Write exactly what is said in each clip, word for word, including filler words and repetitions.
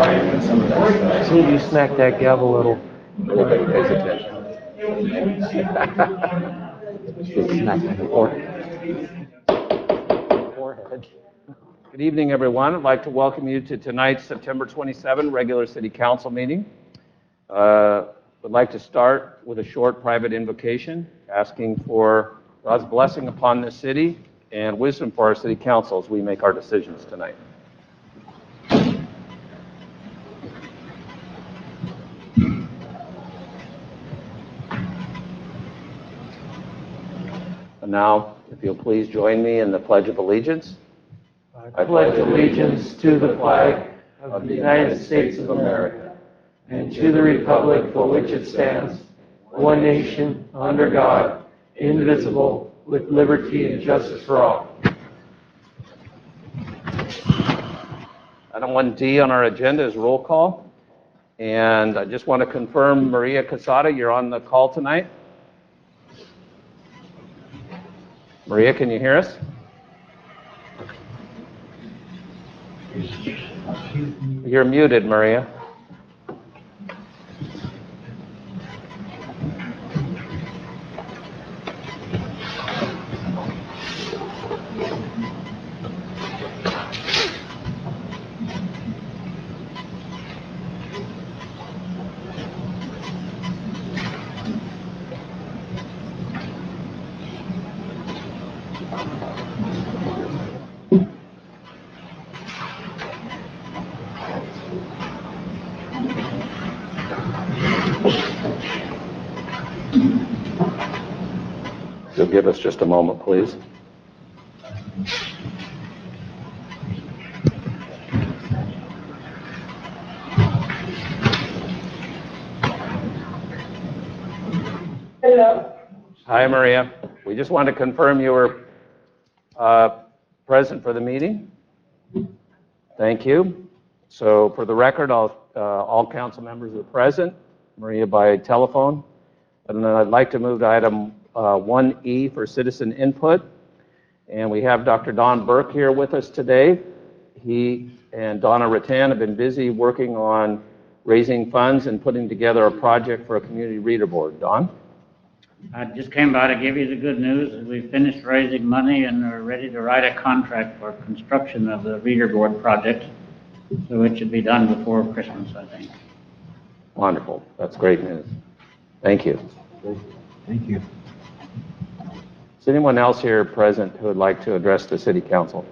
See if you smack that gavel a little. Nobody pays attention. Just smack my forehead. Forehead. Good evening, everyone. I'd like to welcome you to tonight's September twenty-seventh regular City Council meeting. Uh, I'd like to start with a short private invocation, asking for God's blessing upon this city and wisdom for our City Council as we make our decisions tonight. And now, if you'll please join me in the Pledge of Allegiance. I pledge allegiance to the flag of the United States of America and to the republic for which it stands, one nation, under God, indivisible, with liberty and justice for all. Item one D on our agenda is roll call. And I just want to confirm, Maria Casada, you're on the call tonight? Maria, can you hear us? You're muted, Maria. So give us just a moment, please. Hello. Hi, Maria. We just want to confirm you were uh, present for the meeting. Thank you. So for the record, all, uh, all council members are present. Maria by telephone. And then I'd like to move to item uh, one E for citizen input. And we have Doctor Don Burke here with us today. He and Donna Rattan have been busy working on raising funds and putting together a project for a community reader board. Don? I just came by to give you the good news. We finished raising money and are ready to write a contract for construction of the reader board project. So it should be done before Christmas, I think. Wonderful. That's great news. Thank you. Thank you. Is anyone else here present who would like to address the City Council?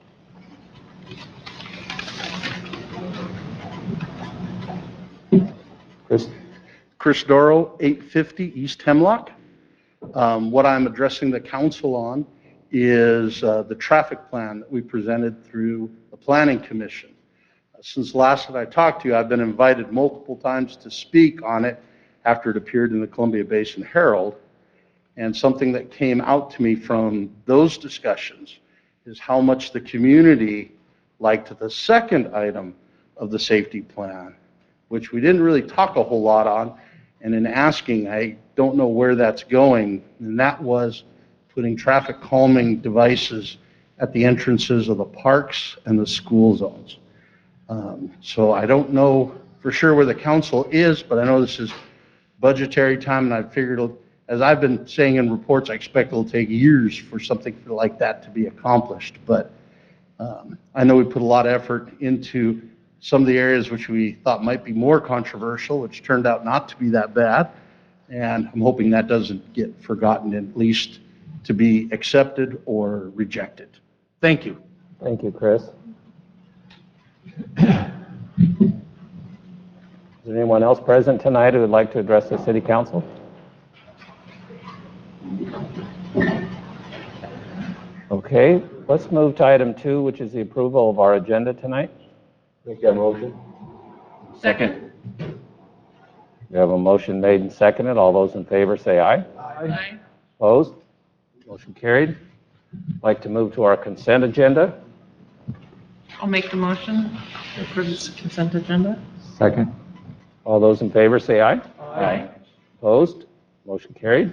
Chris? Chris Doro, eight fifty East Hemlock. Um, what I'm addressing the council on is uh, the traffic plan that we presented through the Planning Commission. Uh, since last that I talked to you, I've been invited multiple times to speak on it after it appeared in the Columbia Basin Herald. And something that came out to me from those discussions is how much the community liked the second item of the safety plan, which we didn't really talk a whole lot on. And in asking, I don't know where that's going, and that was putting traffic calming devices at the entrances of the parks and the school zones. Um, so I don't know for sure where the council is, but I know this is budgetary time, and I figured, as I've been saying in reports, I expect it'll take years for something like that to be accomplished. But um, I know we put a lot of effort into some of the areas which we thought might be more controversial, which turned out not to be that bad. And I'm hoping that doesn't get forgotten, at least to be accepted or rejected. Thank you. Thank you, Chris. Is there anyone else present tonight who would like to address the City Council? Okay, let's move to item two, which is the approval of our agenda tonight. Make that motion. Second. We have a motion made and seconded. All those in favor say aye. Aye. Opposed? Motion carried. I'd like to move to our consent agenda. I'll make the motion to approve this consent agenda. Second. All those in favor say aye. Aye. Opposed? Motion carried.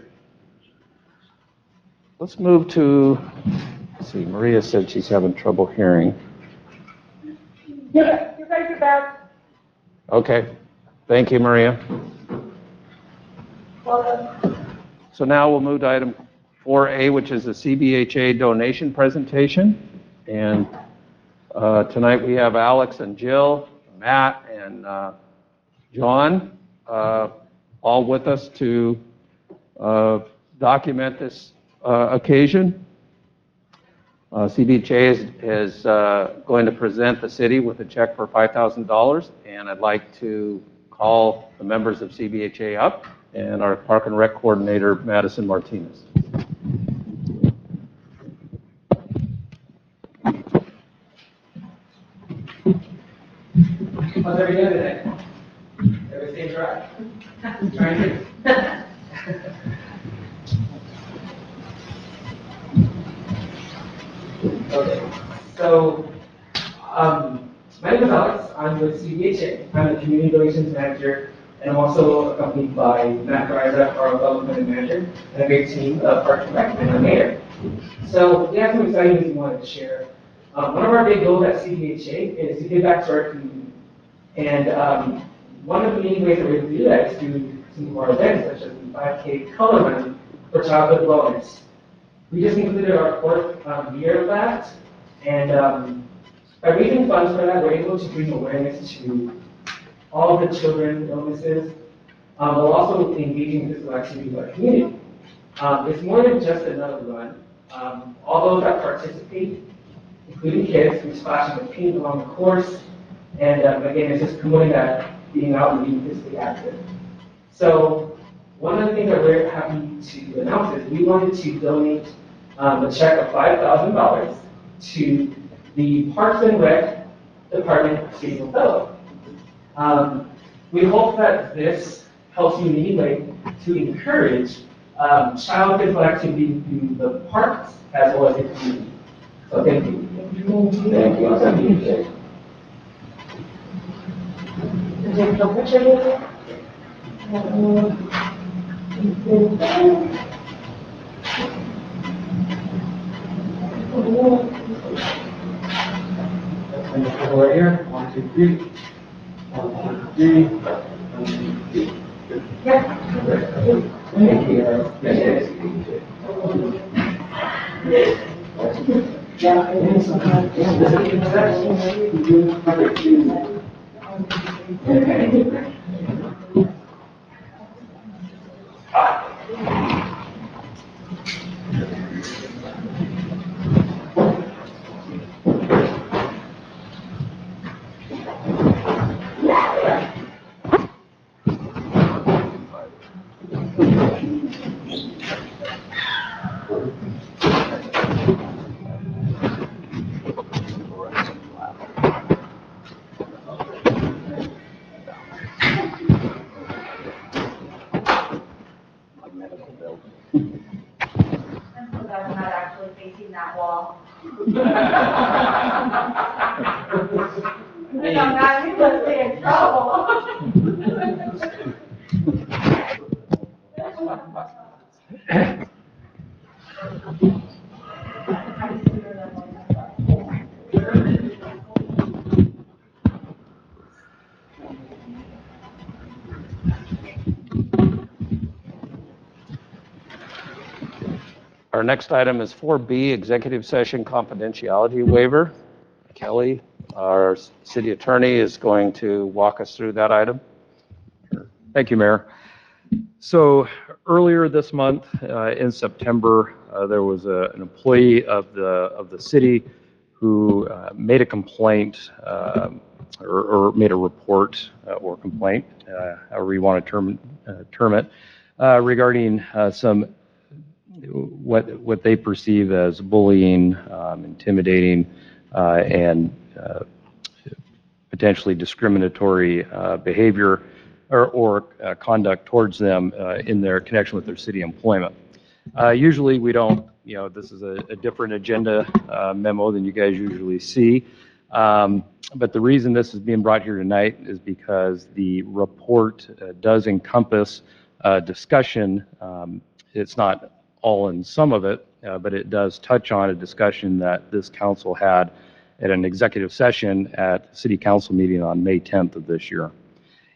Let's move to, let's see, Maria said she's having trouble hearing. You guys are back. Okay, thank you, Maria. So now we'll move to item four A, which is the C B H A donation presentation. And uh, tonight we have Alex and Jill, Matt, and uh, John, uh, all with us to uh, document this uh, occasion. Uh, C B H A is, is uh, going to present the city with a check for five thousand dollars, and I'd like to call the members of C B H A up and our Park and Rec Coordinator, Madison Martinez. How's everybody doing today? Everybody stay dry? Trying to. Okay, so, um, my name is Alex. I'm with C B H A. I'm the Community Relations Manager, and I'm also accompanied by Matt Greiser, our Development Manager, and a great team of Parks and Rec and our mayor. So, we have some exciting news we wanted to share. Um, one of our big goals at C B H A is to give back to our community. And um, one of the main ways that we're going to do that is through some of our events, such as the five K Color Run for Childhood Wellness. We just included our fourth um, year of that, and um, by raising funds for that, we're able to bring awareness to all the children's illnesses, um, while also engaging in physical activity with our community. Um, it's more than just another run. Um, all those that participate, including kids, we splash them with paint along the course. And um, again, it's just promoting that being out and being physically active. So one of the things that we're happy to announce is we wanted to donate um, a check of five thousand dollars to the Parks and Rec Department Seasonal Fellow. Um, we hope that this helps you in any way to encourage um, child physical activity in the parks as well as the community. So thank you. Thank you. Thank you. Right here, one, two, three. One, two, three. One, two, three. Thank you. I'm not actually facing that wall. And I'm not going to be in trouble. Our next item is four B, Executive Session Confidentiality Waiver. Kelly, our city attorney, is going to walk us through that item. Thank you, Mayor. So earlier this month, uh, in September, uh, there was a, an employee of the of the city who uh, made a complaint um, or, or made a report uh, or complaint, uh, however you want to term uh, term it, uh, regarding uh, some what what they perceive as bullying, um, intimidating, uh, and uh, potentially discriminatory uh, behavior or, or uh, conduct towards them uh, in their connection with their city employment. Uh, usually we don't, you know, this is a, a different agenda uh, memo than you guys usually see. Um, but the reason this is being brought here tonight is because the report uh, does encompass uh, discussion. Um, it's not all in some of it, uh, but it does touch on a discussion that this council had at an executive session at the city council meeting on May tenth of this year.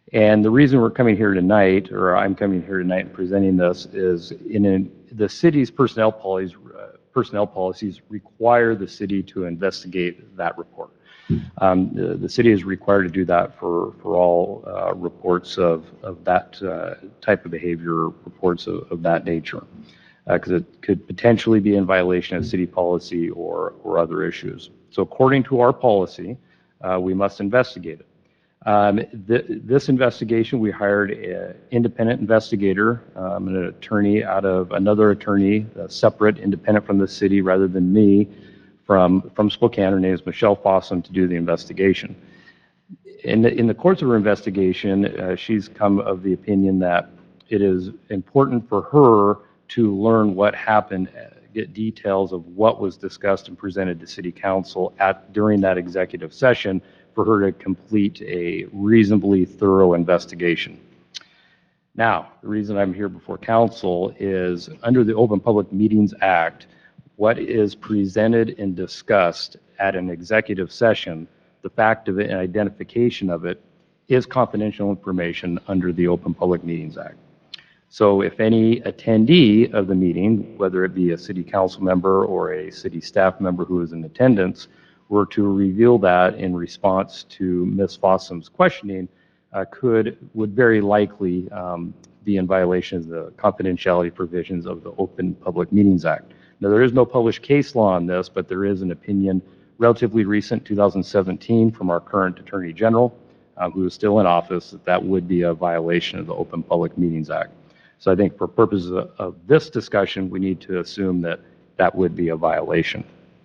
And the reason we're coming here tonight, or I'm coming here tonight and presenting this, is in an, the city's personnel policies, uh, personnel policies require the city to investigate that report. Um, the, the city is required to do that for, for all uh, reports of, of that uh, type of behavior, reports of, of that nature, because uh, it could potentially be in violation of city policy or, or other issues. So according to our policy, uh, we must investigate it. Um, th this investigation, we hired an independent investigator, um, an attorney out of another attorney, uh, separate, independent from the city rather than me, from, from Spokane. Her name is Michelle Fossum, to do the investigation. In the, in the course of her investigation, uh, she's come of the opinion that it is important for her to learn what happened, uh, get details of what was discussed and presented to City Council at, during that executive session, for her to complete a reasonably thorough investigation. Now, the reason I'm here before council is under the Open Public Meetings Act, what is presented and discussed at an executive session, the fact of it and identification of it is confidential information under the Open Public Meetings Act. So if any attendee of the meeting, whether it be a city council member or a city staff member who is in attendance, were to reveal that in response to Miz Fossum's questioning, uh, could, would very likely um, be in violation of the confidentiality provisions of the Open Public Meetings Act. Now, there is no published case law on this, but there is an opinion relatively recent, two thousand seventeen, from our current Attorney General, uh, who is still in office, that that would be a violation of the Open Public Meetings Act. So I think for purposes of, of this discussion, we need to assume that that would be a violation.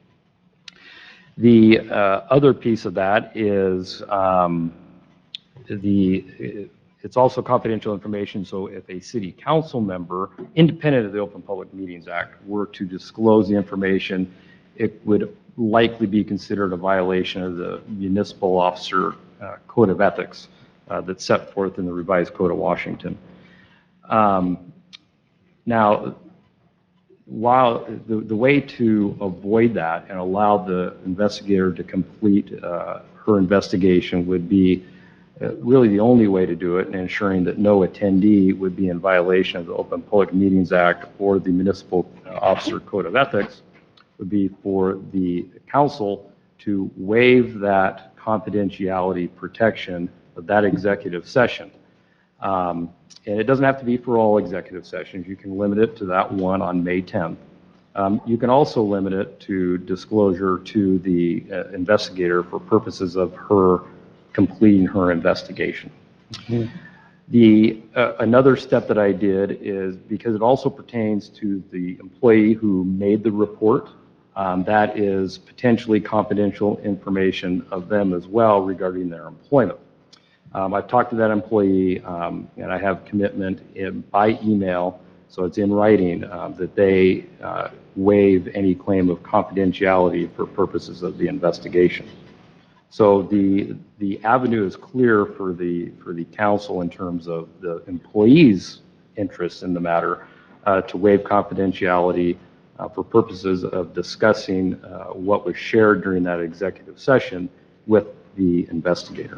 The uh, other piece of that is um, the, it's also confidential information, so if a city council member, independent of the Open Public Meetings Act, were to disclose the information, it would likely be considered a violation of the Municipal Officer uh, Code of Ethics uh, that's set forth in the Revised Code of Washington. Um, now, while the, the way to avoid that and allow the investigator to complete uh, her investigation would be uh, really the only way to do it, and ensuring that no attendee would be in violation of the Open Public Meetings Act or the Municipal Officer Code of Ethics, would be for the council to waive that confidentiality protection of that executive session. Um, and it doesn't have to be for all executive sessions. You can limit it to that one on May tenth. Um, you can also limit it to disclosure to the uh, investigator for purposes of her completing her investigation. Mm-hmm. The uh, another step that I did is, because it also pertains to the employee who made the report, um, that is potentially confidential information of them as well regarding their employment. Um, I've talked to that employee, um, and I have commitment in, by email, so it's in writing, uh, that they uh, waive any claim of confidentiality for purposes of the investigation. So the the avenue is clear for the for the council in terms of the employee's interest in the matter uh, to waive confidentiality uh, for purposes of discussing uh, what was shared during that executive session with the investigator.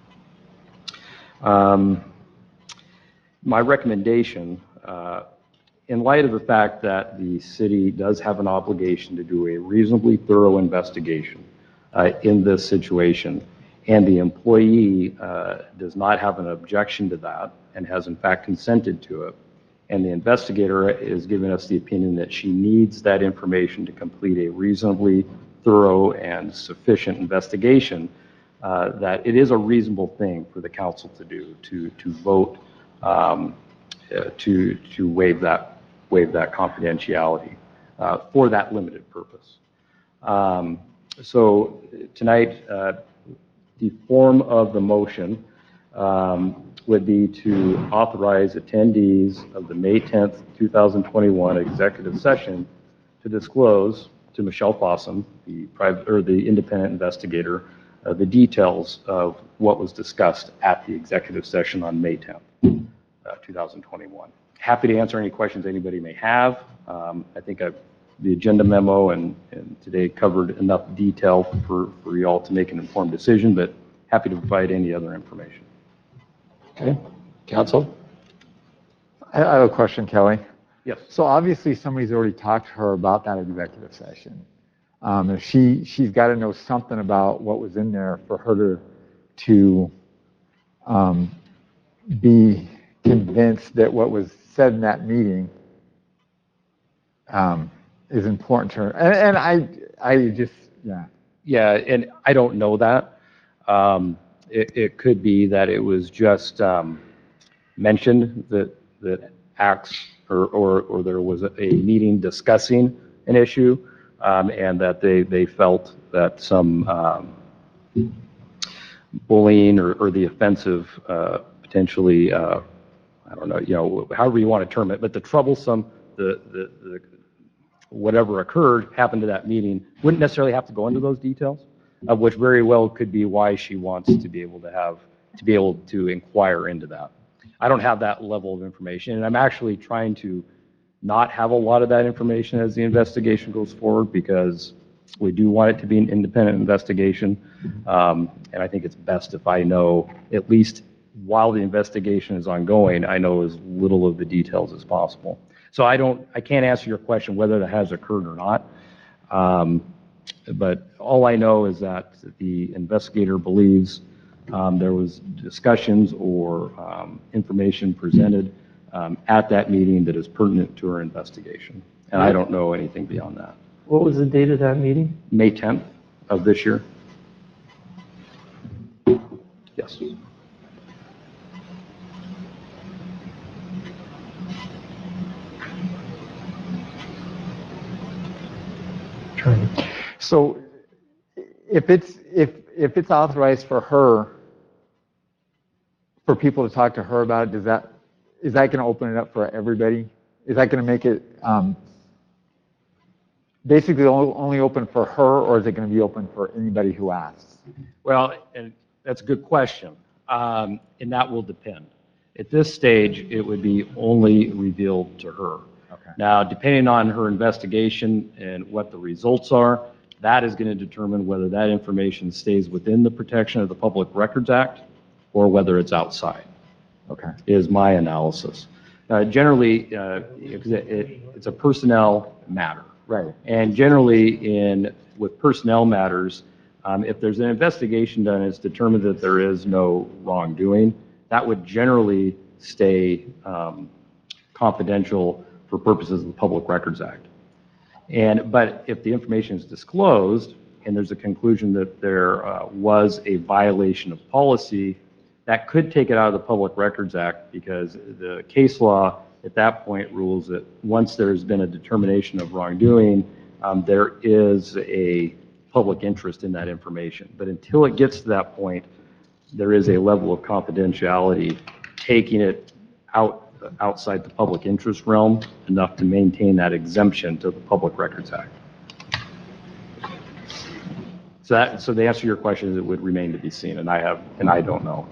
Um, my recommendation, uh, in light of the fact that the city does have an obligation to do a reasonably thorough investigation uh, in this situation, and the employee uh, does not have an objection to that and has in fact consented to it, and the investigator is giving us the opinion that she needs that information to complete a reasonably thorough and sufficient investigation, Uh, that it is a reasonable thing for the council to do, to to vote um, uh, to to waive that waive that confidentiality uh, for that limited purpose. Um, so tonight, uh, the form of the motion um, would be to authorize attendees of the May tenth, two thousand twenty-one executive session to disclose to Michelle Fossum, the private or the independent investigator, Uh, the details of what was discussed at the executive session on May tenth, uh, two thousand twenty-one. Happy to answer any questions anybody may have. Um, I think I've, the agenda memo and, and today covered enough detail for, for you all to make an informed decision, but happy to provide any other information. Okay, counsel? I I have a question, Kelly. Yes. So obviously, somebody's already talked to her about that executive session. Um, and she, she's got to know something about what was in there for her to, to um, be convinced that what was said in that meeting um, is important to her. And, and I, I just, yeah. Yeah, and I don't know that. Um, It, it could be that it was just um, mentioned that, that acts, or, or, or there was a a meeting discussing an issue, um, and that they, they felt that some um, bullying or, or the offensive uh, potentially, uh, I don't know, you know, however you want to term it, but the troublesome, the, the, the whatever occurred happened to that meeting, wouldn't necessarily have to go into those details, of which very well could be why she wants to be able to have, to be able to inquire into that. I don't have that level of information, and I'm actually trying to not have a lot of that information as the investigation goes forward, because we do want it to be an independent investigation, um, and I think it's best if I know, at least while the investigation is ongoing, I know as little of the details as possible. So I don't, I can't answer your question whether that has occurred or not. Um, But all I know is that the investigator believes um, there was discussions or um, information presented um, at that meeting that is pertinent to her investigation. And I don't know anything beyond that. What was the date of that meeting? May tenth of this year? Yes. So if it's, if, if it's authorized for her, for people to talk to her about it, does that, is that going to open it up for everybody? Is that going to make it um, basically only only open for her, or is it going to be open for anybody who asks? Well, and that's a good question, um, and that will depend. At this stage, it would be only revealed to her. Okay. Now, depending on her investigation and what the results are, that is going to determine whether that information stays within the protection of the Public Records Act or whether it's outside, Okay. is my analysis. Uh, Generally, uh, it- it- it's a personnel matter. Right. And generally, in, with personnel matters, um, if there's an investigation done, it's determined that there is no wrongdoing, that would generally stay um, confidential for purposes of the Public Records Act. And, but if the information is disclosed and there's a conclusion that there uh, was a violation of policy, that could take it out of the Public Records Act, because the case law at that point rules that once there's been a determination of wrongdoing, um, there is a public interest in that information. But until it gets to that point, there is a level of confidentiality, taking it out outside the public interest realm enough to maintain that exemption to the Public Records Act. So that, so the answer to your question is it would remain to be seen, and I have, and I don't know.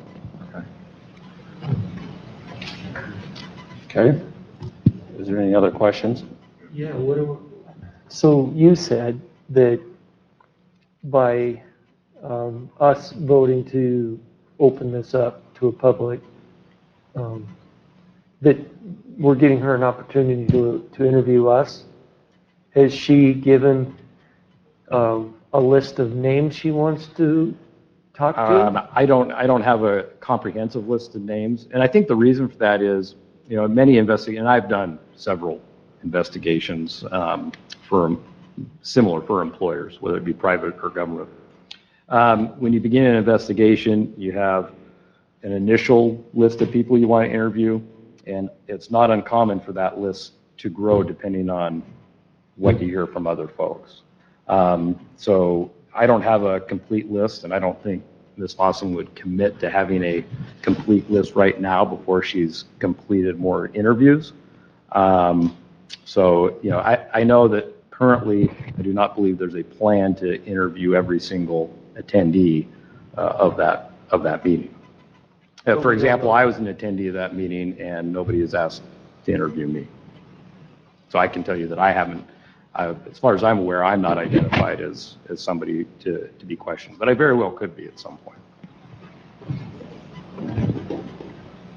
Okay. Is there any other questions? Yeah, what do, so you said that by um, us voting to open this up to a public, um, that we're giving her an opportunity to, to interview us. Has she given um, a list of names she wants to talk to? Um, I don't, I don't have a comprehensive list of names, and I think the reason for that is, you know, many investigations, and I've done several investigations um, for similar for employers, whether it be private or government. Um, when you begin an investigation, you have an initial list of people you want to interview, and it's not uncommon for that list to grow depending on what you hear from other folks. Um, so I don't have a complete list, and I don't think Miz Fossum would commit to having a complete list right now before she's completed more interviews. Um, so, you know, I, I know that currently I do not believe there's a plan to interview every single attendee uh, of that of that meeting. Uh, for example, I was an attendee of that meeting, and nobody has asked to interview me. So I can tell you that I haven't, uh, as far as I'm aware, I'm not identified as, as somebody to, to be questioned, but I very well could be at some point.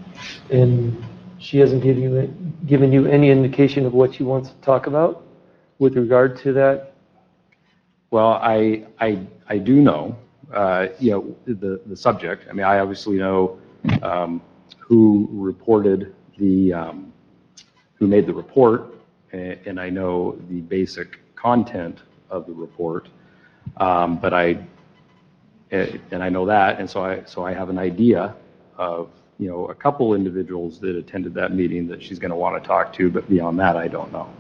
And she hasn't given you, given you any indication of what she wants to talk about with regard to that? Well, I, I, I do know, uh, you know, the, the subject. I mean, I obviously know um, who reported the, um, who made the report, and, and I know the basic content of the report. Um, but I, and I know that, and so I, so I have an idea of, you know, a couple individuals that attended that meeting that she's going to want to talk to, but beyond that, I don't know.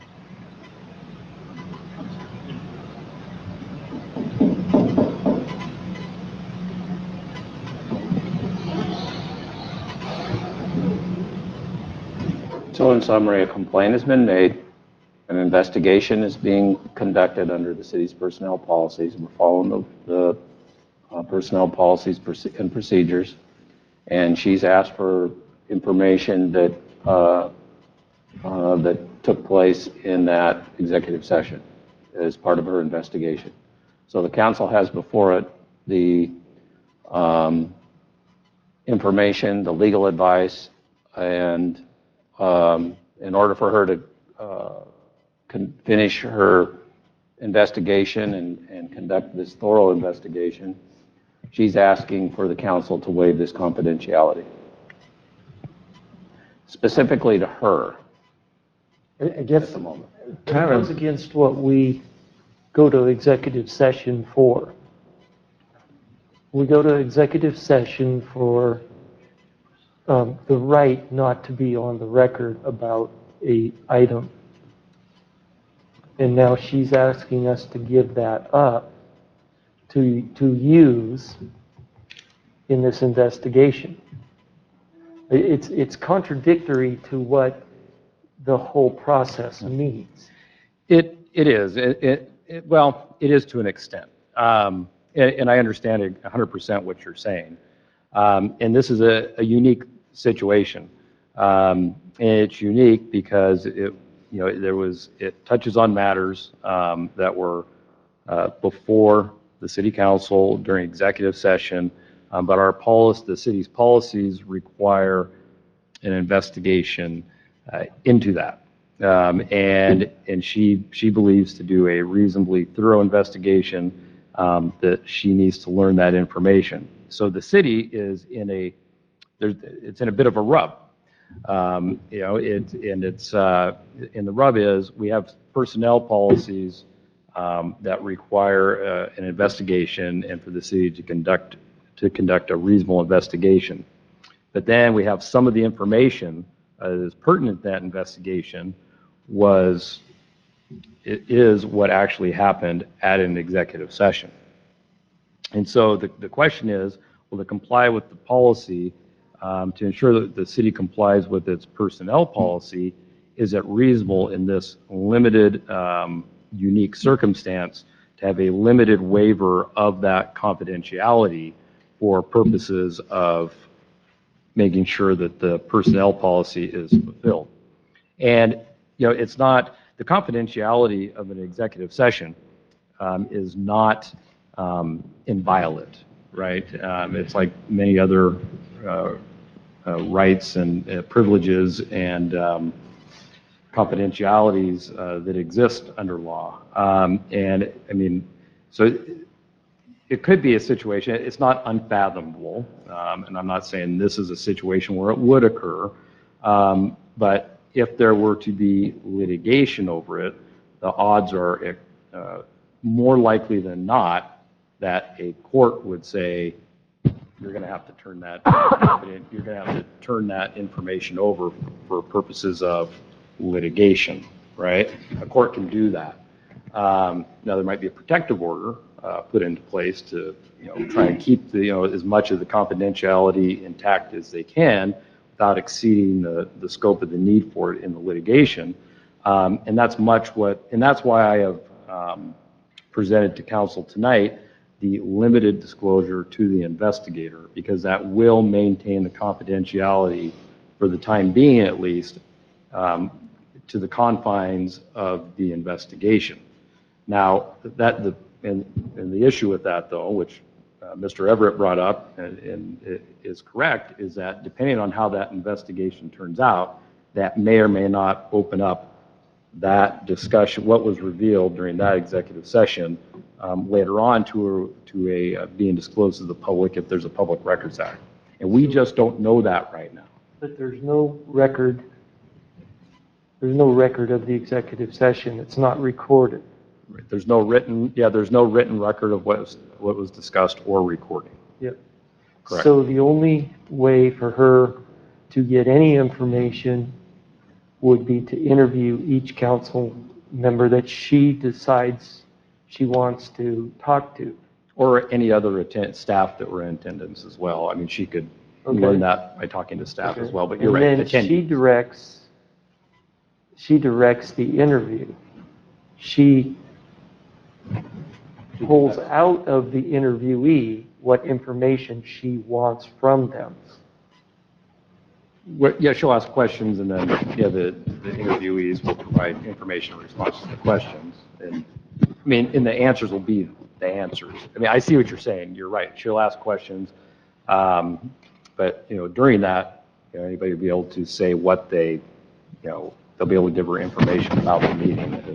So in summary, a complaint has been made, an investigation is being conducted under the city's personnel policies. We're following the, the uh, personnel policies and procedures, and she's asked for information that uh, uh, that took place in that executive session as part of her investigation. So the council has before it the um, information, the legal advice, and um, in order for her to uh, con- finish her investigation and, and conduct this thorough investigation, she's asking for the council to waive this confidentiality. Specifically to her I I guess at the moment. it goes against what we go to executive session for. We go to executive session for um, the right not to be on the record about a item. And now she's asking us to give that up to, to use in this investigation. It's, it's contradictory to what the whole process means. It, it is. It, it, it, well, it is to an extent. Um, and, and I understand one hundred percent what you're saying. Um, and this is a, a unique situation. Um, and it's unique because it, you know, there was, it touches on matters um, that were uh, before the city council during executive session, um, but our policy, the city's policies require an investigation uh, into that. Um, and and she she believes to do a reasonably thorough investigation um, that she needs to learn that information. So the city is in a there's it's in a bit of a rub. Um, you know, it and it's uh, and the rub is we have personnel policies um, that require uh, an investigation and for the city to conduct to conduct a reasonable investigation. But then we have some of the information uh, that is pertinent to that investigation was, it is what actually happened at an executive session. And so the, the question is, will it comply with the policy um, to ensure that the city complies with its personnel policy? Is it reasonable in this limited, um, unique circumstance to have a limited waiver of that confidentiality for purposes of making sure that the personnel policy is fulfilled? And, you know, it's not, the confidentiality of an executive session um, is not um, inviolate, right? Um, it's like many other uh, uh, rights and uh, privileges and um, confidentialities uh, that exist under law. Um, and, I mean, so it could be a situation, it's not unfathomable, um, and I'm not saying this is a situation where it would occur, um, but if there were to be litigation over it, the odds are uh, more likely than not that a court would say, you're going to have to turn that, you're going to have to turn that information over for purposes of litigation, right? A court can do that. Um, now, there might be a protective order uh, put into place to, you know, try and keep the, you know, as much of the confidentiality intact as they can without exceeding the, the scope of the need for it in the litigation. Um, and that's much what, and that's why I have um, presented to council tonight the limited disclosure to the investigator, because that will maintain the confidentiality for the time being, at least, um, to the confines of the investigation. Now, that the and, and the issue with that, though, which uh, Mister Everett brought up, and, and it is correct, is that depending on how that investigation turns out, that may or may not open up that discussion, what was revealed during that executive session, um, later on to a, to a uh, being disclosed to the public if there's a Public Records Act. And we just don't know that right now. But there's no record, there's no record of the executive session. It's not recorded. Right. There's no written, yeah, there's no written record of what was, what was discussed or recording. Yep. Correct. So the only way for her to get any information would be to interview each council member that she decides she wants to talk to. Or any other attend, staff that were in attendance as well. I mean, she could Okay. learn that by talking to staff as Okay. well, but you're right. And then attending. she directs, she directs the interview. She pulls out of the interviewee what information she wants from them. What- Yeah, she'll ask questions, and then, yeah, the, the interviewees will provide information in response to the questions. And, I mean, and the answers will be the answers. I mean, I see what you're saying. You're right. She'll ask questions. Um, but, you know, during that, you know, anybody will be able to say what they, you know, they'll be able to give her information about the meeting. That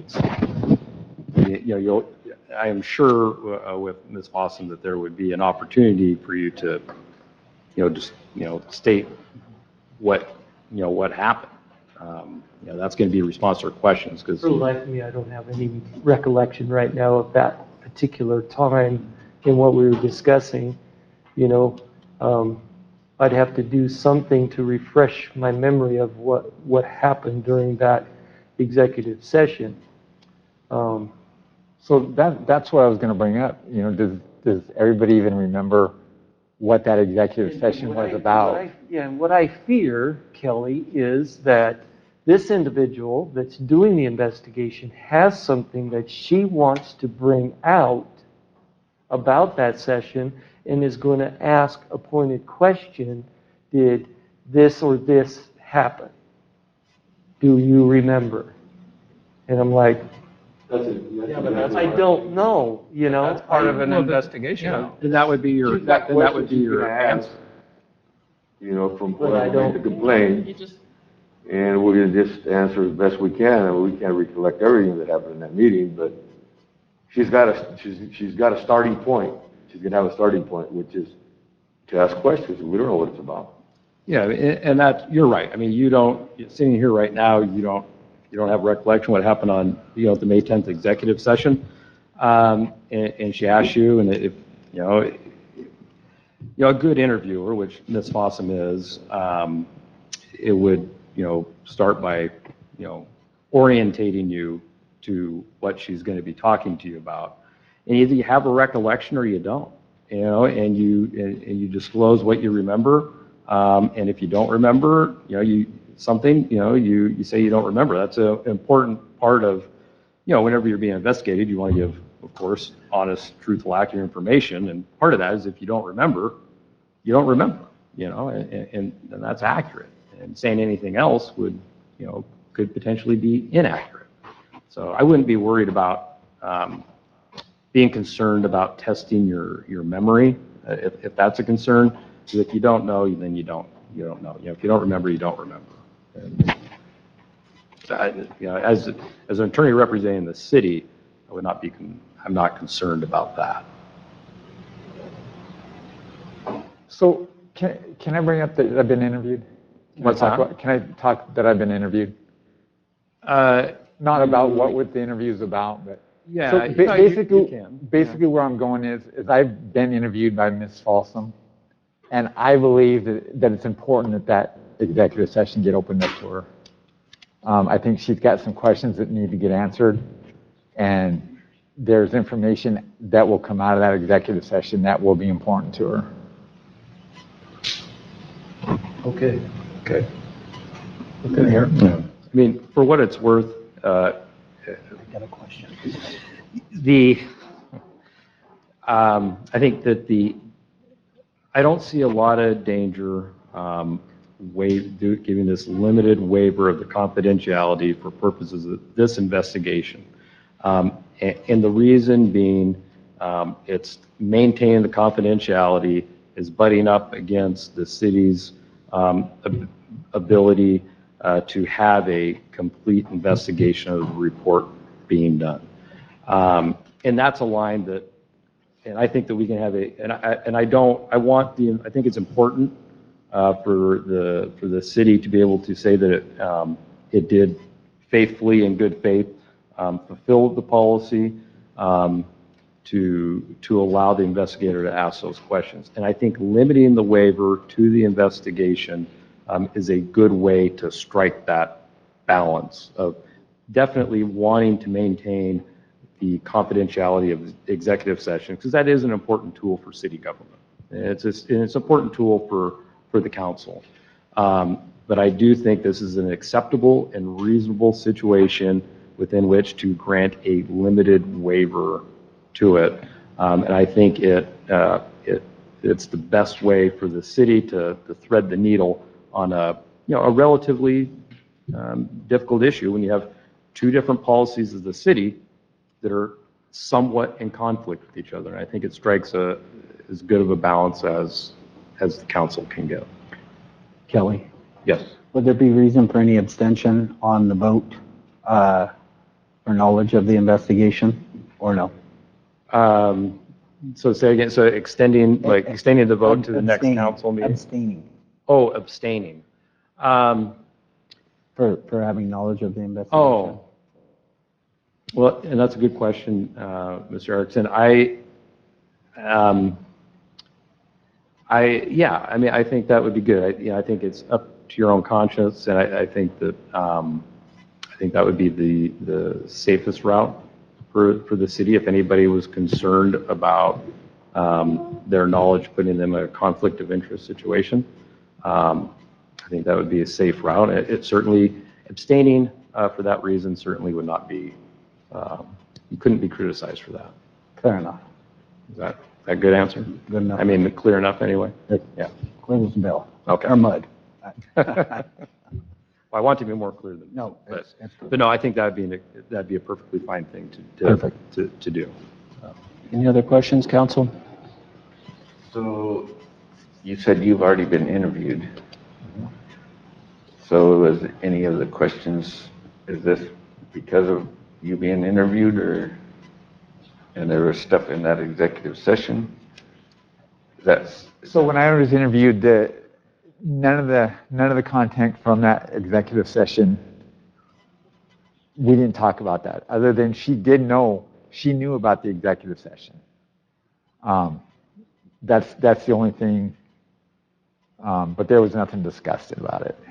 it's, you know, you'll, I am sure uh, with Miz Fossum that there would be an opportunity for you to, you know, just, you know, state what, you know, what happened. Um, you know, that's going to be a response to her questions because. For the life of me, I don't have any recollection right now of that particular time in what we were discussing. You know, um, I'd have to do something to refresh my memory of what, what happened during that executive session. Um, So that, that's what I was going to bring up. You know, does, does everybody even remember what that executive session What was I- what about? I- Yeah, and what I fear, Kelly, is that this individual that's doing the investigation has something that she wants to bring out about that session and is going to ask a pointed question, did this or this happen? Do you remember? And I'm like, That's it. Yeah, but that's I don't know, you know? That's part of an I- investigation. Yeah, and that would be your, She's got that that would be questions she's your gonna ask, answer. you know, from But I whoever made the don't- complaint, You just, and we're gonna just answer as best we can, and we can't recollect everything that happened in that meeting, but she's got a, she's, she's got a starting point. She's gonna have a starting point, which is to ask questions, we don't know what it's about. Yeah, and and that, you're right. I mean, you don't, sitting here right now, you don't, you don't have recollection what happened on, you know, the May tenth executive session. Um, and, and she asked you, and if, you know, you know, a good interviewer, which Miz Fossum is, um, it would, you know, start by, you know, orientating you to what she's going to be talking to you about. And either you have a recollection or you don't, you know, and you, and, and you disclose what you remember. Um, and if you don't remember, you know, you, something, you know, you, you say you don't remember. That's an important part of, you know, whenever you're being investigated, you want to give, of course, honest, truthful, accurate information. And part of that is if you don't remember, you don't remember, you know, and, and, and that's accurate. And saying anything else would, you know, could potentially be inaccurate. So I wouldn't be worried about um, being concerned about testing your, your memory, uh, if, if that's a concern. Because if you don't know, then you don't, you don't know. You know, if you don't remember, you don't remember. And, so I, you know, as, as an attorney representing the city, I would not be, con- I'm not concerned about that. So can, can I bring up that I've been interviewed? Can I What's talk that? about- Can I talk that I've been interviewed? Uh, Not about what, what the interview is about, but. yeah, So no, ba- you- you basically, can. basically where I'm going is, is I've been interviewed by Miz Folsom, and I believe that, that it's important that that executive session get opened up to her. Um, I think she's got some questions that need to get answered, and there's information that will come out of that executive session that will be important to her. Okay. Okay. Okay, here. I mean, for what it's worth, uh, I got a question. the, um, I think that the, I don't see a lot of danger, um, waive, do, giving this limited waiver of the confidentiality for purposes of this investigation. Um, and, and the reason being, Um, It's maintaining the confidentiality, is butting up against the city's um, ab- ability uh, to have a complete investigation of the report being done. Um, And that's a line that, and I think that we can have a, and I, and I don't, I want the, I think it's important uh, for the, for the city to be able to say that it, um, it did faithfully, in good faith, um, fulfill the policy um, to, to allow the investigator to ask those questions. And I think limiting the waiver to the investigation um, is a good way to strike that balance of definitely wanting to maintain the confidentiality of the executive session, because that is an important tool for city government. And it's, a, and it's an important tool for, for the council. Um, but I do think this is an acceptable and reasonable situation within which to grant a limited waiver to it. Um, and I think it, uh, it, it's the best way for the city to, to thread the needle on a, you know, a relatively um, difficult issue when you have two different policies of the city that are somewhat in conflict with each other. And I think it strikes a, as good of a balance as, as the council can get. Kelly, Yes. would there be reason for any abstention on the vote uh, for knowledge of the investigation, or no? Um, so say again, so extending, like extending the vote to the next Abstaining. council meeting? Abstaining Oh, abstaining. Um, for, for having knowledge of the investigation. oh, well, and that's a good question, uh, Mister Erickson. I, um, I, yeah, I mean, I think that would be good. I, you know, I think it's up to your own conscience, and I, I think that, um, I think that would be the, the safest route for, for the city if anybody was concerned about um, their knowledge putting them in a conflict of interest situation. Um, I think that would be a safe route. It, it certainly, abstaining uh, for that reason certainly would not be, um, you couldn't be criticized for that. Fair enough. Is that a good answer? Good enough. I mean, clear enough anyway? It- Yeah. Clear as a bell. Okay. Or mud. Well, I want to be more clear than. No, But, it's, it's but no, I think that'd be, an- that'd be a perfectly fine thing to, to, Perfect. to, to do. Any other questions, council? So you said you've already been interviewed. So was any of the questions, is this because of you being interviewed, or, and there was stuff in that executive session? That's, So when I was interviewed, the, none of the, none of the content from that executive session, we didn't talk about that, other than she did know, she knew about the executive session. Um, that's, that's the only thing, um, but there was nothing discussed about it.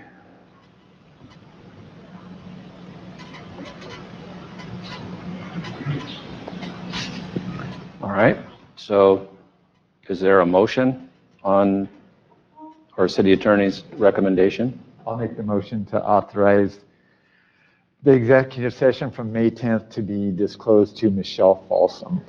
All right, so is there a motion on our city attorney's recommendation? I'll make the motion to authorize the executive session from May tenth to be disclosed to Michelle Folsom.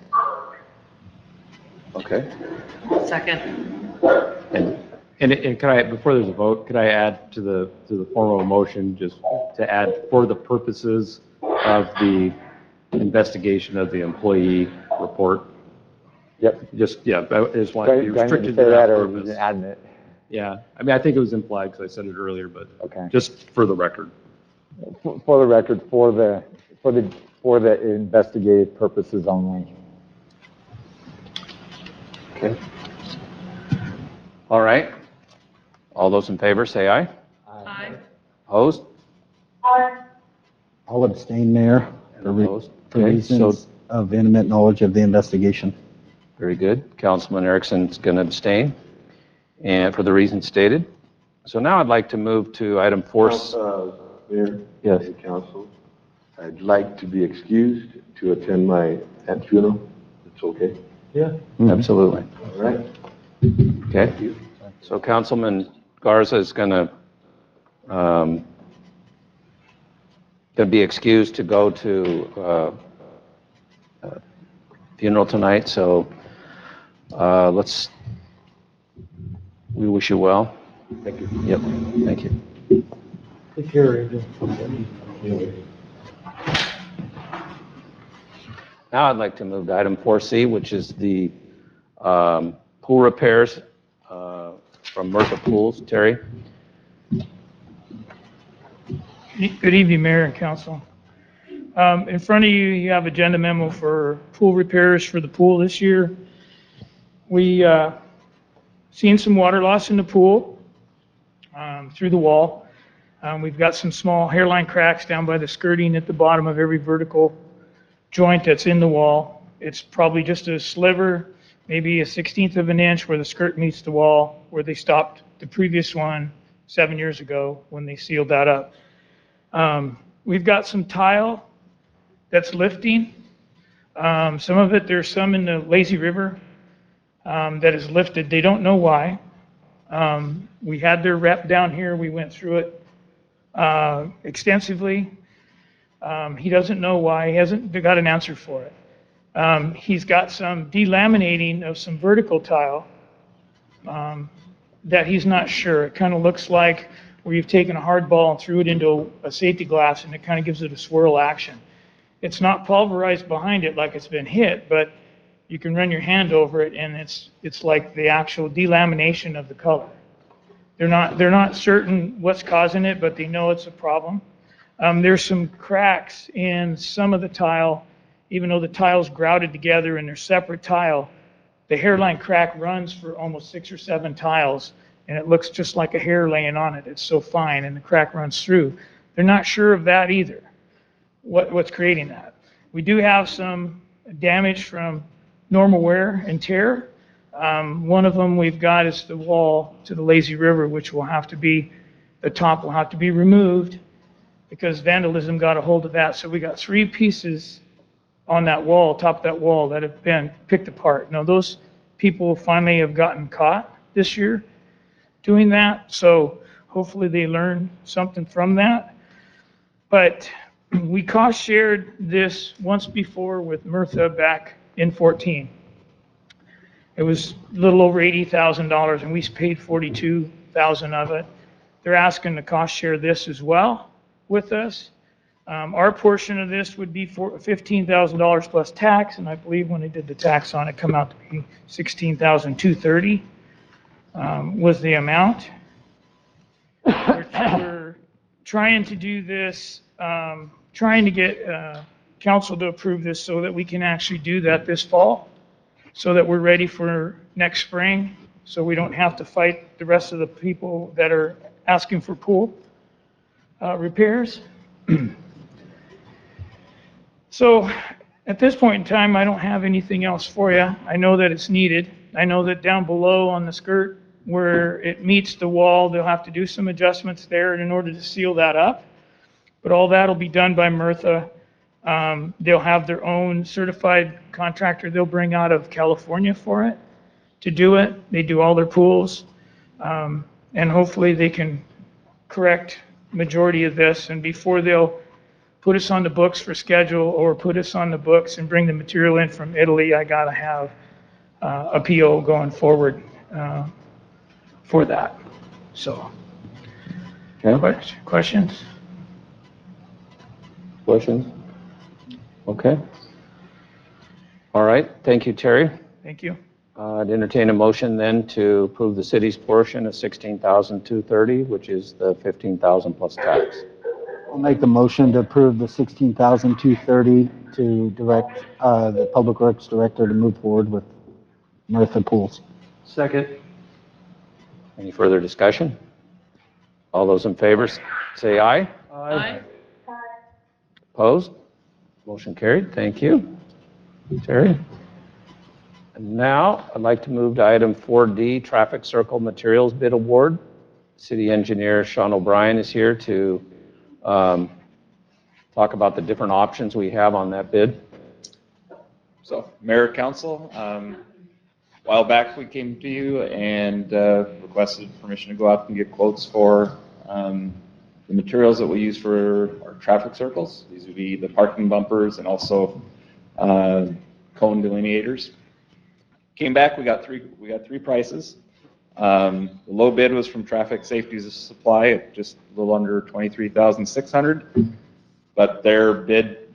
Okay. Second. And And, and can I, before there's a vote, could I add to the, to the formal motion, just to add for the purposes of the investigation of the employee report? Yep. Just, yeah, I just want Do I to be do I need to restricted say to that, that or is purpose. it adding it? Yeah, I mean, I think it was implied because I said it earlier, but Okay. just for the record. For for the record, for the, for the, for the investigative purposes only. Okay. All right. All those in favor, say aye. Aye. Opposed? I'll abstain, Mayor, for re- Opposed? for Okay, reasons so, of intimate knowledge of the investigation. very good. Councilman Erickson's going to abstain, and for the reasons stated. So now I'd like to move to item four. Uh, Mayor? Yes. and Council, I'd like to be excused to attend my aunt's funeral. It's okay? Yeah. Absolutely. All right. Okay. So Councilman Garza is going to, um, going to be excused to go to uh, uh, funeral tonight, so uh, let's, we wish you well. Thank you. Yep, thank you. Take care, Angel. Now I'd like to move to item four C, which is the um, pool repairs uh, from Mertha Pools. Terry? Good evening, Mayor and Council. Um, In front of you, you have agenda memo for pool repairs for the pool this year. We uh, seen some water loss in the pool um, through the wall. Um, We've got some small hairline cracks down by the skirting at the bottom of every vertical joint that's in the wall. It's probably just a sliver, maybe a sixteenth of an inch where the skirt meets the wall, where they stopped the previous one seven years ago when they sealed that up. Um, We've got some tile that's lifting. Um, Some of it, there's some in the lazy river um, that is lifted. They don't know why. Um, We had their rep down here. We went through it uh, extensively. Um, He doesn't know why. He hasn't got an answer for it. Um, He's got some delaminating of some vertical tile um, that he's not sure. It kind of looks like where you've taken a hard ball and threw it into a safety glass, and it kind of gives it a swirl action. It's not pulverized behind it like it's been hit, but you can run your hand over it, and it's it's like the actual delamination of the color. They're not they're not certain what's causing it, but they know it's a problem. Um, there's some cracks in some of the tile, even though the tile's grouted together and they're separate tile. The hairline crack runs for almost six or seven tiles, and it looks just like a hair laying on it. It's so fine, and the crack runs through. They're not sure of that either, what, what's creating that. We do have some damage from normal wear and tear. Um, one of them we've got is the wall to the lazy river, which will have to be, the top will have to be removed because vandalism got a hold of that. So we got three pieces on that wall, top of that wall, that have been picked apart. Now those people finally have gotten caught this year doing that, so hopefully they learn something from that. But we cost shared this once before with Mertha back in fourteen. It was a little over eighty thousand dollars, and we paid forty-two thousand dollars of it. They're asking to cost share this as well with us. Um, our portion of this would be for fifteen thousand dollars plus tax, and I believe when they did the tax on it, come out to be sixteen thousand two hundred thirty dollars. Um, was the amount. We're, we're trying to do this, um, trying to get uh, council to approve this so that we can actually do that this fall, so that we're ready for next spring, so we don't have to fight the rest of the people that are asking for pool uh, repairs. So at this point in time, I don't have anything else for you. I know that it's needed. I know that down below on the skirt where it meets the wall, they'll have to do some adjustments there in order to seal that up. But all that will be done by Mertha. Um, they'll have their own certified contractor they'll bring out of California for it, to do it. They do all their pools. Um, and hopefully they can correct majority of this. And before they'll put us on the books for schedule or put us on the books and bring the material in from Italy, I got to have uh, a P O going forward uh, for that. So, Okay. questions? Questions? Okay. All right. Thank you, Terry. Thank you. Uh, I'd entertain a motion then to approve the city's portion of sixteen thousand two hundred thirty dollars, which is the fifteen thousand dollars plus tax. I'll make the motion to approve the sixteen thousand two hundred thirty dollars to direct uh, the Public Works Director to move forward with Mertha Pools. Second. Any further discussion? All those in favor say aye. Aye. Opposed? Motion carried. Thank you, Terry. And now I'd like to move to item four D, Traffic Circle Materials Bid Award. City Engineer Sean O'Brien is here to um, talk about the different options we have on that bid. So, Mayor, Council, um, a while back we came to you and uh, requested permission to go out and get quotes for um, the materials that we use for our traffic circles. These would be the parking bumpers and also uh, cone delineators. Came back, we got three. We got three prices. Um, the low bid was from Traffic Safety Supply at just a little under twenty-three thousand six hundred dollars, but their bid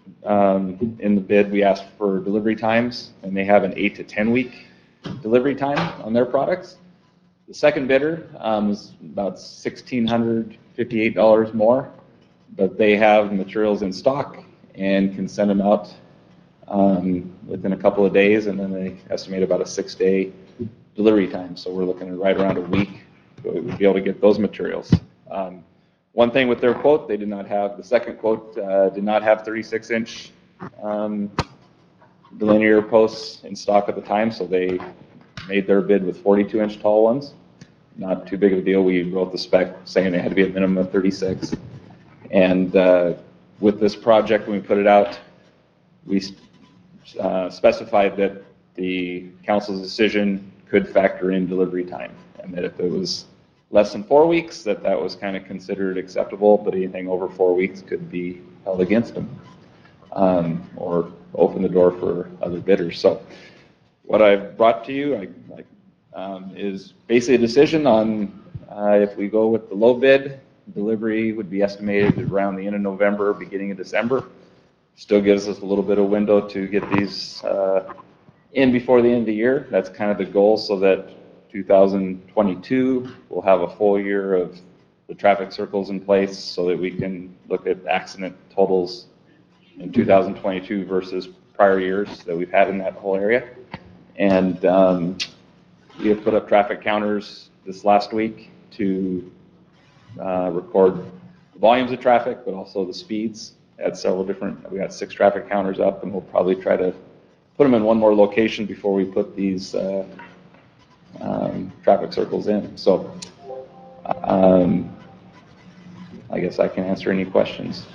um, in the bid, we asked for delivery times, and they have an eight to ten week delivery time on their products. The second bidder um, is about one thousand six hundred fifty-eight dollars more, but they have materials in stock and can send them out um, within a couple of days, and then they estimate about a six-day delivery time. So we're looking at right around a week so we would be able to get those materials. Um, one thing with their quote, they did not have, the second quote uh, did not have thirty-six inch um, delineator posts in stock at the time, so they made their bid with forty-two inch tall ones. Not too big of a deal. We wrote the spec saying they had to be a minimum of thirty-six. And uh, with this project, when we put it out, we uh, specified that the council's decision could factor in delivery time, and that if it was less than four weeks, that that was kind of considered acceptable, but anything over four weeks could be held against them, um, or open the door for other bidders. So what I've brought to you I, I, um, is basically a decision on uh, if we go with the low bid, delivery would be estimated around the end of November, beginning of December. Still gives us a little bit of window to get these uh, in before the end of the year. That's kind of the goal, so that two thousand twenty-two we'll have a full year of the traffic circles in place, so that we can look at accident totals in two thousand twenty-two versus prior years that we've had in that whole area. And um, we have put up traffic counters this last week to uh, record the volumes of traffic, but also the speeds at several different, we got six traffic counters up, and we'll probably try to put them in one more location before we put these uh, um, traffic circles in. So um, I guess I can answer any questions.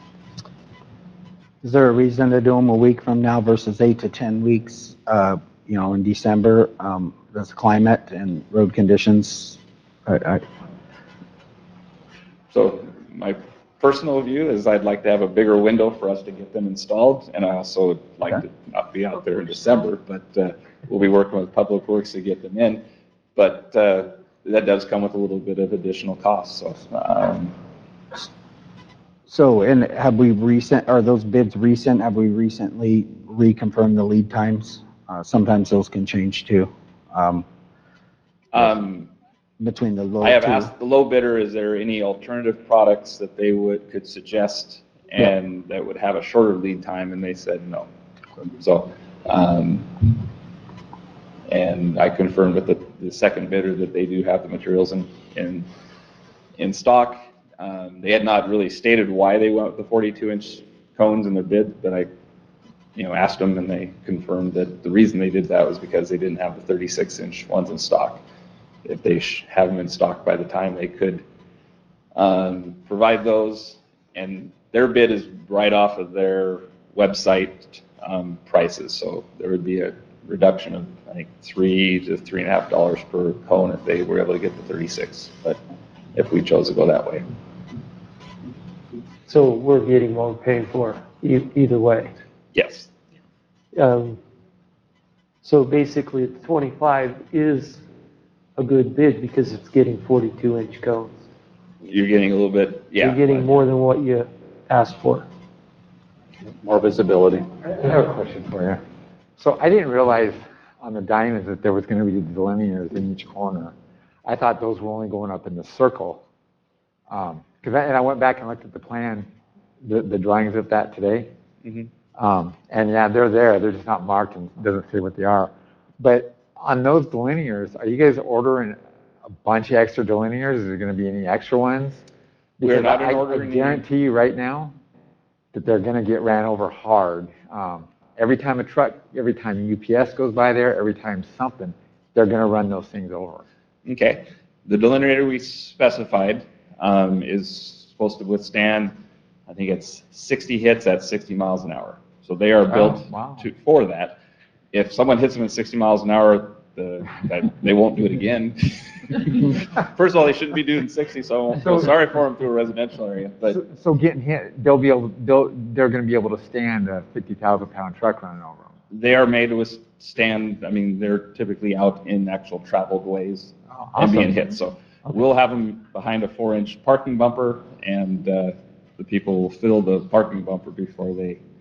Is there a reason to do them a week from now versus eight to ten weeks, uh, you know, in December? Um, does climate and road conditions? I, I... So my personal view is I'd like to have a bigger window for us to get them installed, and I also would like okay. to not be out there in December, but uh, we'll be working with Public Works to get them in. But uh, that does come with a little bit of additional cost. So. Um, So, and have we recent, are those bids recent? Have we recently reconfirmed the lead times? Uh, sometimes those can change too. Um, um, between the low I have two. asked the low bidder, is there any alternative products that they would, could suggest and yeah. that would have a shorter lead time? And they said no. So, um, and I confirmed with the, the second bidder that they do have the materials in, in, in stock. Um, they had not really stated why they went with the forty-two inch cones in their bid, but I, you know, asked them, and they confirmed that the reason they did that was because they didn't have the thirty-six inch ones in stock. If they sh have them in stock by the time, they could um, provide those, and their bid is right off of their website um, prices, so there would be a reduction of, I think, three to three and a half dollars per cone if they were able to get the thirty-six, but if we chose to go that way. So we're getting what we're paying for e either way. Yes. Um, so basically, the twenty-five is a good bid because it's getting forty-two inch cones. You're getting a little bit, yeah. You're getting more than what you asked for. More visibility. I have a question for you. So I didn't realize on the diamonds that there was going to be delineators in each corner. I thought those were only going up in the circle. Um, cause I, and I went back and looked at the plan, the, the drawings of that today. Mm-hmm. um, and yeah, they're there. They're just not marked and doesn't say what they are. But on those delineators, are you guys ordering a bunch of extra delineators? Is there going to be any extra ones? Because We're not I, ordering. I guarantee you right now that they're going to get ran over hard. Um, every time a truck, every time U P S goes by there, every time something, they're going to run those things over. Okay. The delineator we specified um, is supposed to withstand, I think it's sixty hits at sixty miles an hour. So they are built oh, wow. to, for that. If someone hits them at sixty miles an hour, the, that, they won't do it again. First of all, they shouldn't be doing sixty, so I won't feel sorry for them through a residential area. But so, so getting hit, they'll be able, they'll, they're going to be able to stand a fifty thousand pound truck running over them. They are made to withstand, I mean, they're typically out in actual traveled ways oh, and awesome. being hit. So okay. We'll have them behind a four inch parking bumper, and uh, the people will fill the parking bumper before they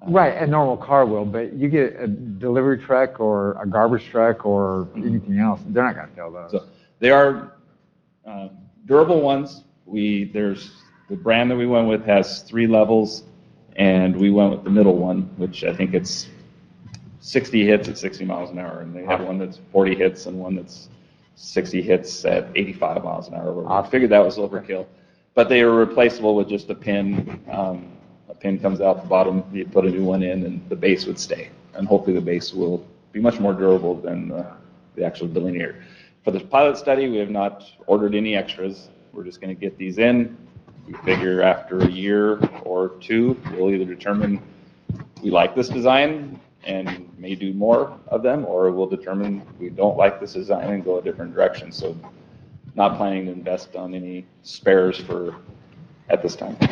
Right, a normal car will, but you get a delivery truck or a garbage truck or anything else, they're not gonna fill those. So they are uh, durable ones. We, there's, the brand that we went with has three levels, and we went with the middle one, which I think it's sixty hits at sixty miles an hour, and they have one that's forty hits and one that's sixty hits at eighty-five miles an hour. I figured that was overkill, but they are replaceable with just a pin. Um, a pin comes out the bottom, you put a new one in, and the base would stay. And hopefully the base will be much more durable than uh, the actual delineator. For the pilot study, we have not ordered any extras. We're just going to get these in. We figure after a year or two, we'll either determine we like this design and may do more of them, or we'll determine we don't like this design and go a different direction. So not planning to invest on any spares for at this time.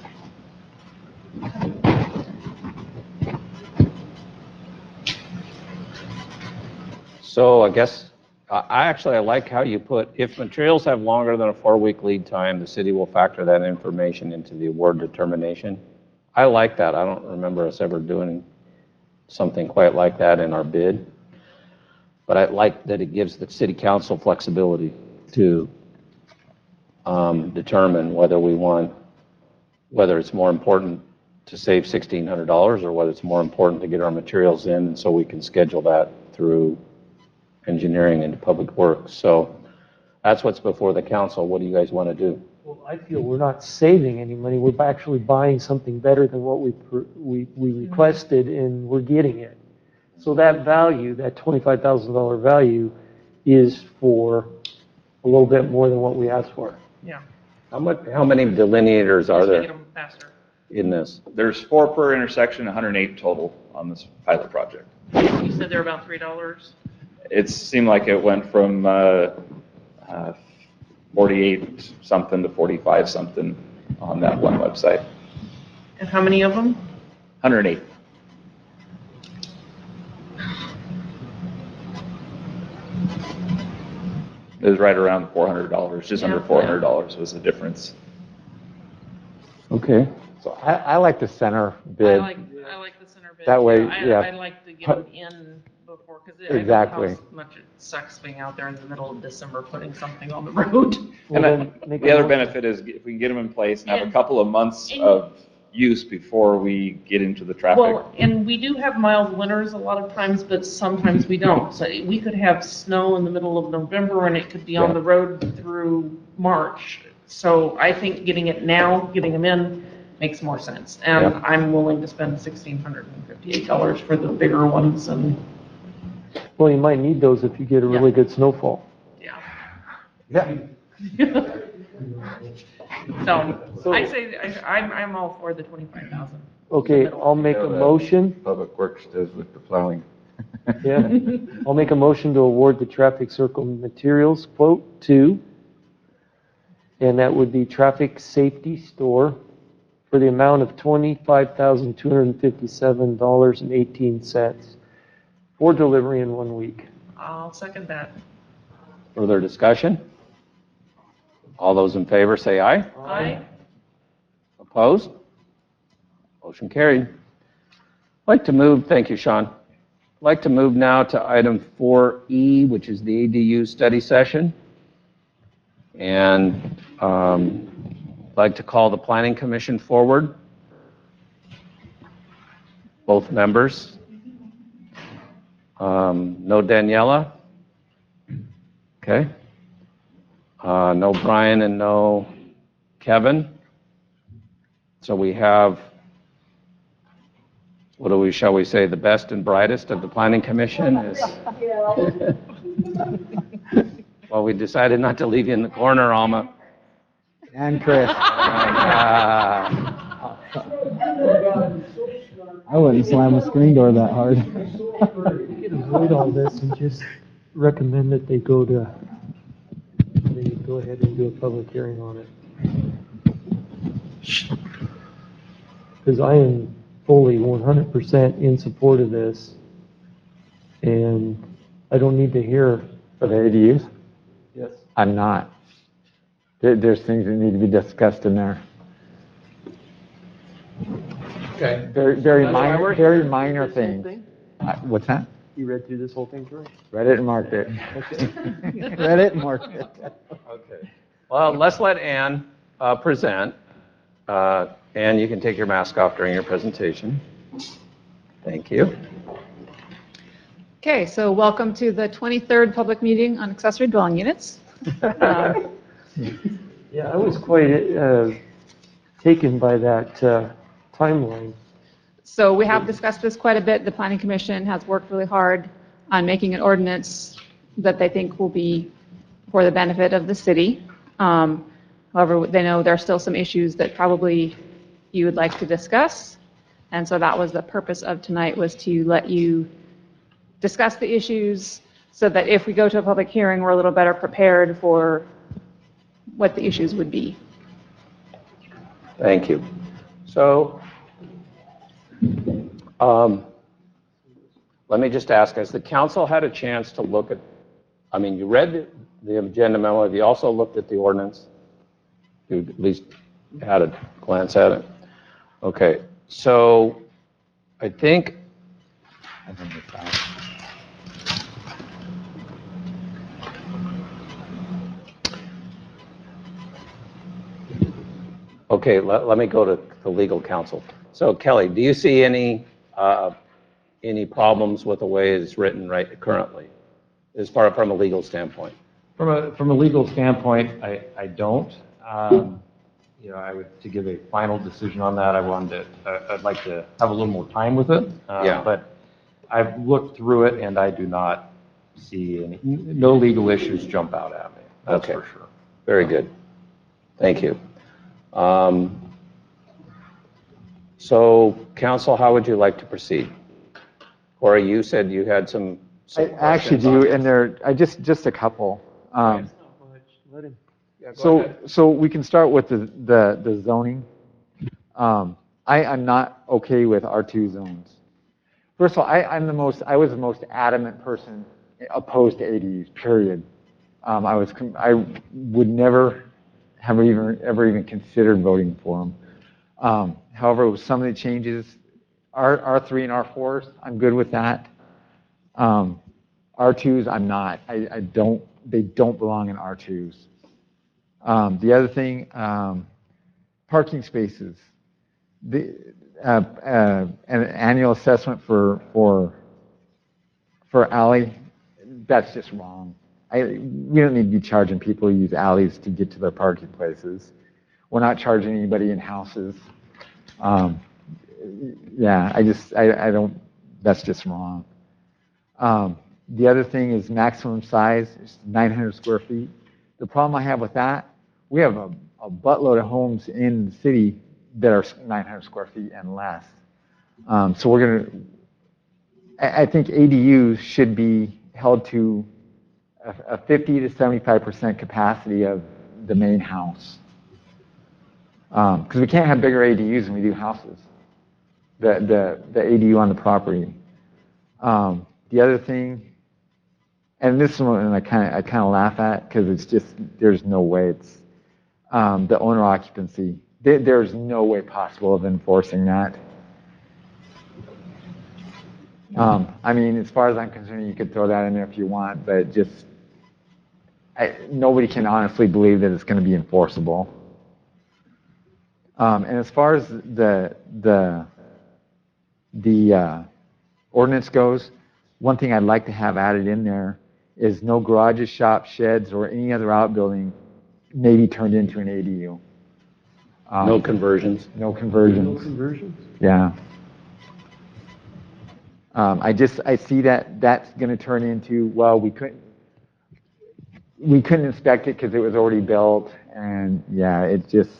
So I guess, I I actually, I like how you put, if materials have longer than a four-week lead time, the city will factor that information into the award determination. I like that. I don't remember us ever doing something quite like that in our bid. But I like that it gives the city council flexibility to um, determine whether we want, whether it's more important to save sixteen hundred dollars or whether it's more important to get our materials in, and so we can schedule that through engineering and public works. So that's what's before the council. What do you guys want to do? Well, I feel we're not saving any money. We're actually buying something better than what we, pr- we, we requested, and we're getting it. So that value, that twenty-five thousand dollars value, is for a little bit more than what we asked for. Yeah. How much, how many delineators are Let's make there them faster. in this? There's four per intersection, one hundred eight total on this pilot project. You said they're about three dollars. It seemed like it went from uh, uh, forty-eight something to forty-five something on that one website. And how many of them? one hundred eight. It was right around four hundred dollars, just under Yeah. four hundred dollars was the difference. Okay. So I, I like the center I bid. like, I like the center bid. That way, too. I- yeah. I like to get them in before, because I know Exactly. how much it sucks being out there in the middle of December putting something on the road. And Well, I- then make the a other motion. benefit is if we can get them in place and have a And- couple of months and- of use before we get into the traffic. Well, and we do have mild winters a lot of times, but sometimes we don't. So we could have snow in the middle of November and it could be on Yeah. the road through March. So I think getting it now, getting them in, makes more sense. And Yeah. I'm willing to spend sixteen hundred fifty-eight dollars for the bigger ones and, Well, you might need those if you get a really good snowfall. yeah. Yeah. So I say, I- I'm, I'm all for the twenty-five thousand. Okay, I'll make a motion. Public Works does with the plowing. Yeah, I'll make a motion to award the traffic circle materials quote to, and that would be Traffic Safety Store for the amount of twenty-five thousand two hundred fifty-seven dollars and eighteen cents for delivery in one week. I'll second that. Further discussion? All those in favor say aye. Aye. Opposed? Motion carried. I'd like to move, thank you, Sean. I'd like to move now to item four E, which is the A D U study session. And um, I'd like to call the Planning Commission forward. Both members. Um, No Daniela? Okay. Uh, No Brian and no Kevin. So we have, what do we, shall we say, the best and brightest of the Planning Commission is, well, we decided not to leave you in the corner, Alma. And Chris. Ah, I wouldn't slam a screen door that hard. We could avoid all this and just recommend that they go to, they go ahead and do a public hearing on it. Because I am fully one hundred percent in support of this, and I don't need to hear. For the A D Us? Yes. I'm not. There, there's things that need to be discussed in there. Okay. Very, very That's why minor, we're very here. minor This whole things. thing? Uh, What's that? You read through this whole thing, Troy? Read it and marked it. Read it and marked it. Okay. Well, let's let Ann uh, present. Uh, Ann, you can take your mask off during your presentation. Thank you. Okay, so welcome to the twenty-third public meeting on accessory dwelling units. Um, Yeah, I was quite uh, taken by that uh, timeline. So we have discussed this quite a bit. The Planning Commission has worked really hard on making an ordinance that they think will be for the benefit of the city. Um, However, they know there are still some issues that probably you would like to discuss. And so that was the purpose of tonight, was to let you discuss the issues so that if we go to a public hearing, we're a little better prepared for what the issues would be. Thank you. So, um, let me just ask, has the council had a chance to look at, I mean, you read the, the agenda memo, have you also looked at the ordinance? You at least had a glance at it? Okay, so I think, I think it's out. okay, let, let me go to the legal counsel. So Kelly, do you see any, uh, any problems with the way it's written right currently, as far from a legal standpoint? From a, from a legal standpoint, I, I don't. Um, You know, I would, to give a final decision on that, I wanted to, uh, I'd like to have a little more time with it. Uh, Yeah. But I've looked through it and I do not see any, no legal issues jump out at me. That's Okay. for sure. Very good. Thank you. Um, So, counsel, how would you like to proceed? Corey, you said you had some. some I actually questions. do, and there, I just, just a couple. Um, Let him. Yeah, go So, ahead. so we can start with the, the, the zoning. Um, I, I'm not okay with R two zones. First of all, I, I'm the most, I was the most adamant person opposed to A D Us, period. Um, I was, com- I would never have even, ever even considered voting for them. Um, however, with some of the changes, R, R3 and R fours, I'm good with that. Um, R twos, I'm not. I, I don't, they don't belong in R twos. Um, the other thing, um, parking spaces. The, uh, uh, an annual assessment for, for, for alley, that's just wrong. I, we don't need to be charging people who use alleys to get to their parking places. We're not charging anybody in houses. Um, yeah, I just, I, I don't, that's just wrong. Um, the other thing is maximum size, is nine hundred square feet. The problem I have with that, we have a, a buttload of homes in the city that are nine hundred square feet and less. Um, so we're going to, I think A D Us should be held to a, a fifty to seventy-five percent capacity of the main house. Because um, we can't have bigger A D Us than we do houses, the, the, the A D U on the property. Um, the other thing, and this is one I kind of I kind of laugh at because it's just, there's no way it's, um, the owner occupancy. There, there's no way possible of enforcing that. Um, I mean, as far as I'm concerned, you could throw that in there if you want, but just, I, nobody can honestly believe that it's going to be enforceable. Um, and as far as the, the, the uh, ordinance goes, one thing I'd like to have added in there is no garages, shops, sheds, or any other outbuilding may be turned into an A D U. Um, No conversions? No conversions. No conversions? Yeah. Um, I just, I see that that's going to turn into, well, we couldn't, we couldn't inspect it because it was already built, and yeah, it just,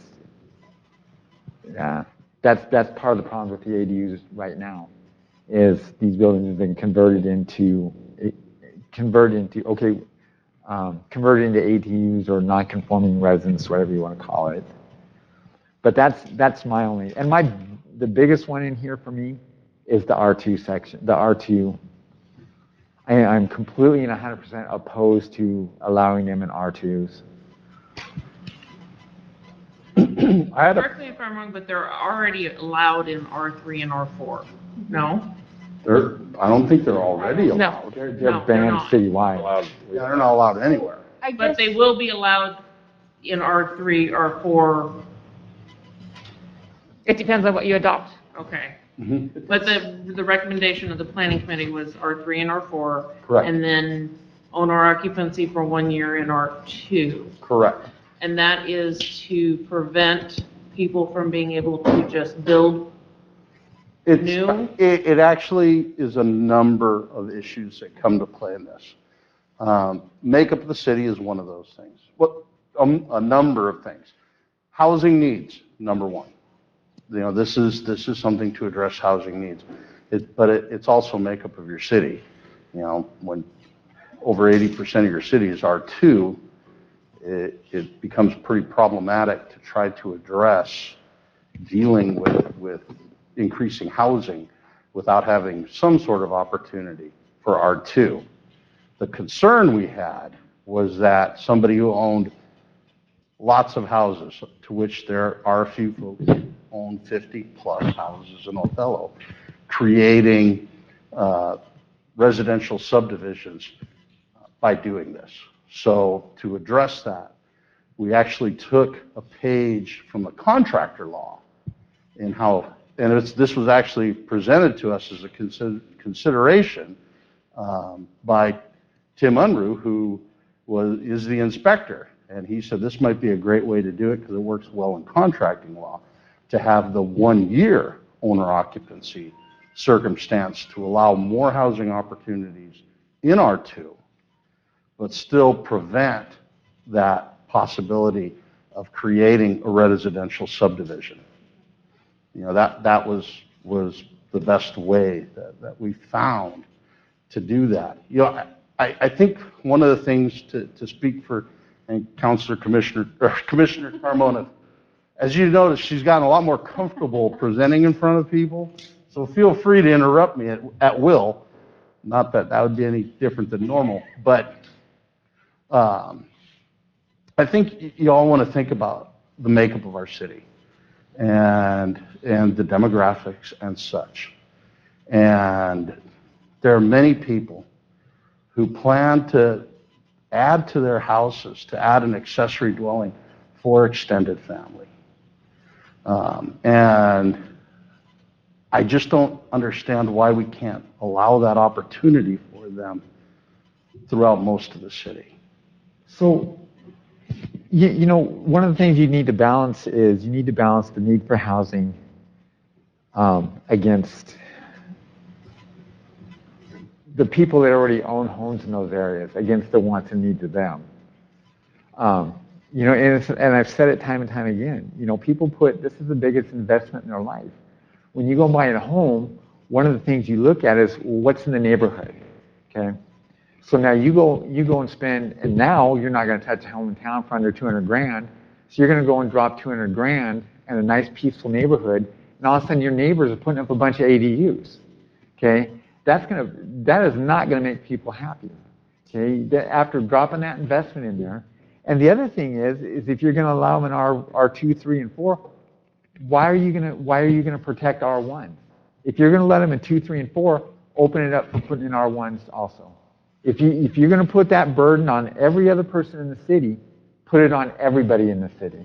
yeah, that's, that's part of the problem with the A D Us right now, is these buildings have been converted into, converted into, okay, um, converted into A D Us or non-conforming residence, whatever you want to call it. But that's, that's my only, and my, the biggest one in here for me is the R two section, the R two. I, I'm completely and one hundred percent opposed to allowing them in R twos. I had a, Correct me if I'm wrong, but they're already allowed in R three and R four, no? they're, I don't think they're already No. allowed. They're, they're No, they're banned not. citywide. Yeah, they're not allowed anywhere. I But guess, they will be allowed in R three, R four, It depends on what you adopt. okay. Mhm. But the, the recommendation of the planning committee was R three and R four. Correct. And then owner occupancy for one year in R two. Correct. And that is to prevent people from being able to just build It's, new? It, it actually is a number of issues that come to play in this. Um, makeup of the city is one of those things. What, um, a number of things. Housing needs, number one. You know, this is, this is something to address housing needs. It, but it, it's also makeup of your city. You know, when over eighty percent of your city is R two, it, it becomes pretty problematic to try to address dealing with, with increasing housing without having some sort of opportunity for R two. The concern we had was that somebody who owned lots of houses, to which there are a few folks who own fifty plus houses in Othello, creating uh, residential subdivisions by doing this. So to address that, we actually took a page from the contractor law in how, and it's, this was actually presented to us as a consider, consideration um, by Tim Unruh, who was, is the inspector. And he said this might be a great way to do it because it works well in contracting law, to have the one-year owner occupancy circumstance to allow more housing opportunities in R two, but still prevent that possibility of creating a residential subdivision. You know, that, that was, was the best way that, that we found to do that. You know, I, I think one of the things to, to speak for, and Councilor Commissioner, or Commissioner Carmona, as you notice, she's gotten a lot more comfortable presenting in front of people, so feel free to interrupt me at, at will. Not that that would be any different than normal, but um, I think you all want to think about the makeup of our city and, and the demographics and such. And there are many people who plan to add to their houses, to add an accessory dwelling for extended family. Um, and I just don't understand why we can't allow that opportunity for them throughout most of the city. So, you, you know, one of the things you need to balance is you need to balance the need for housing um, against the people that already own homes in those areas, against the wants and needs of them. Um, you know, and, it's, and I've said it time and time again, you know, people put, this is the biggest investment in their life. When you go buy a home, one of the things you look at is, well, what's in the neighborhood, okay? So now you go, you go and spend, and now you're not gonna touch a home in town for under two hundred grand, so you're gonna go and drop two hundred grand in a nice peaceful neighborhood, and all of a sudden your neighbors are putting up a bunch of A D Us, okay? That's gonna, that is not gonna make people happy, okay? That- After dropping that investment in there. And the other thing is, is if you're gonna allow them in R, R two, three, and four, why are you gonna, why are you gonna protect R one? If you're gonna let them in two, three, and four, open it up for putting in R ones also. If you, if you're gonna put that burden on every other person in the city, put it on everybody in the city.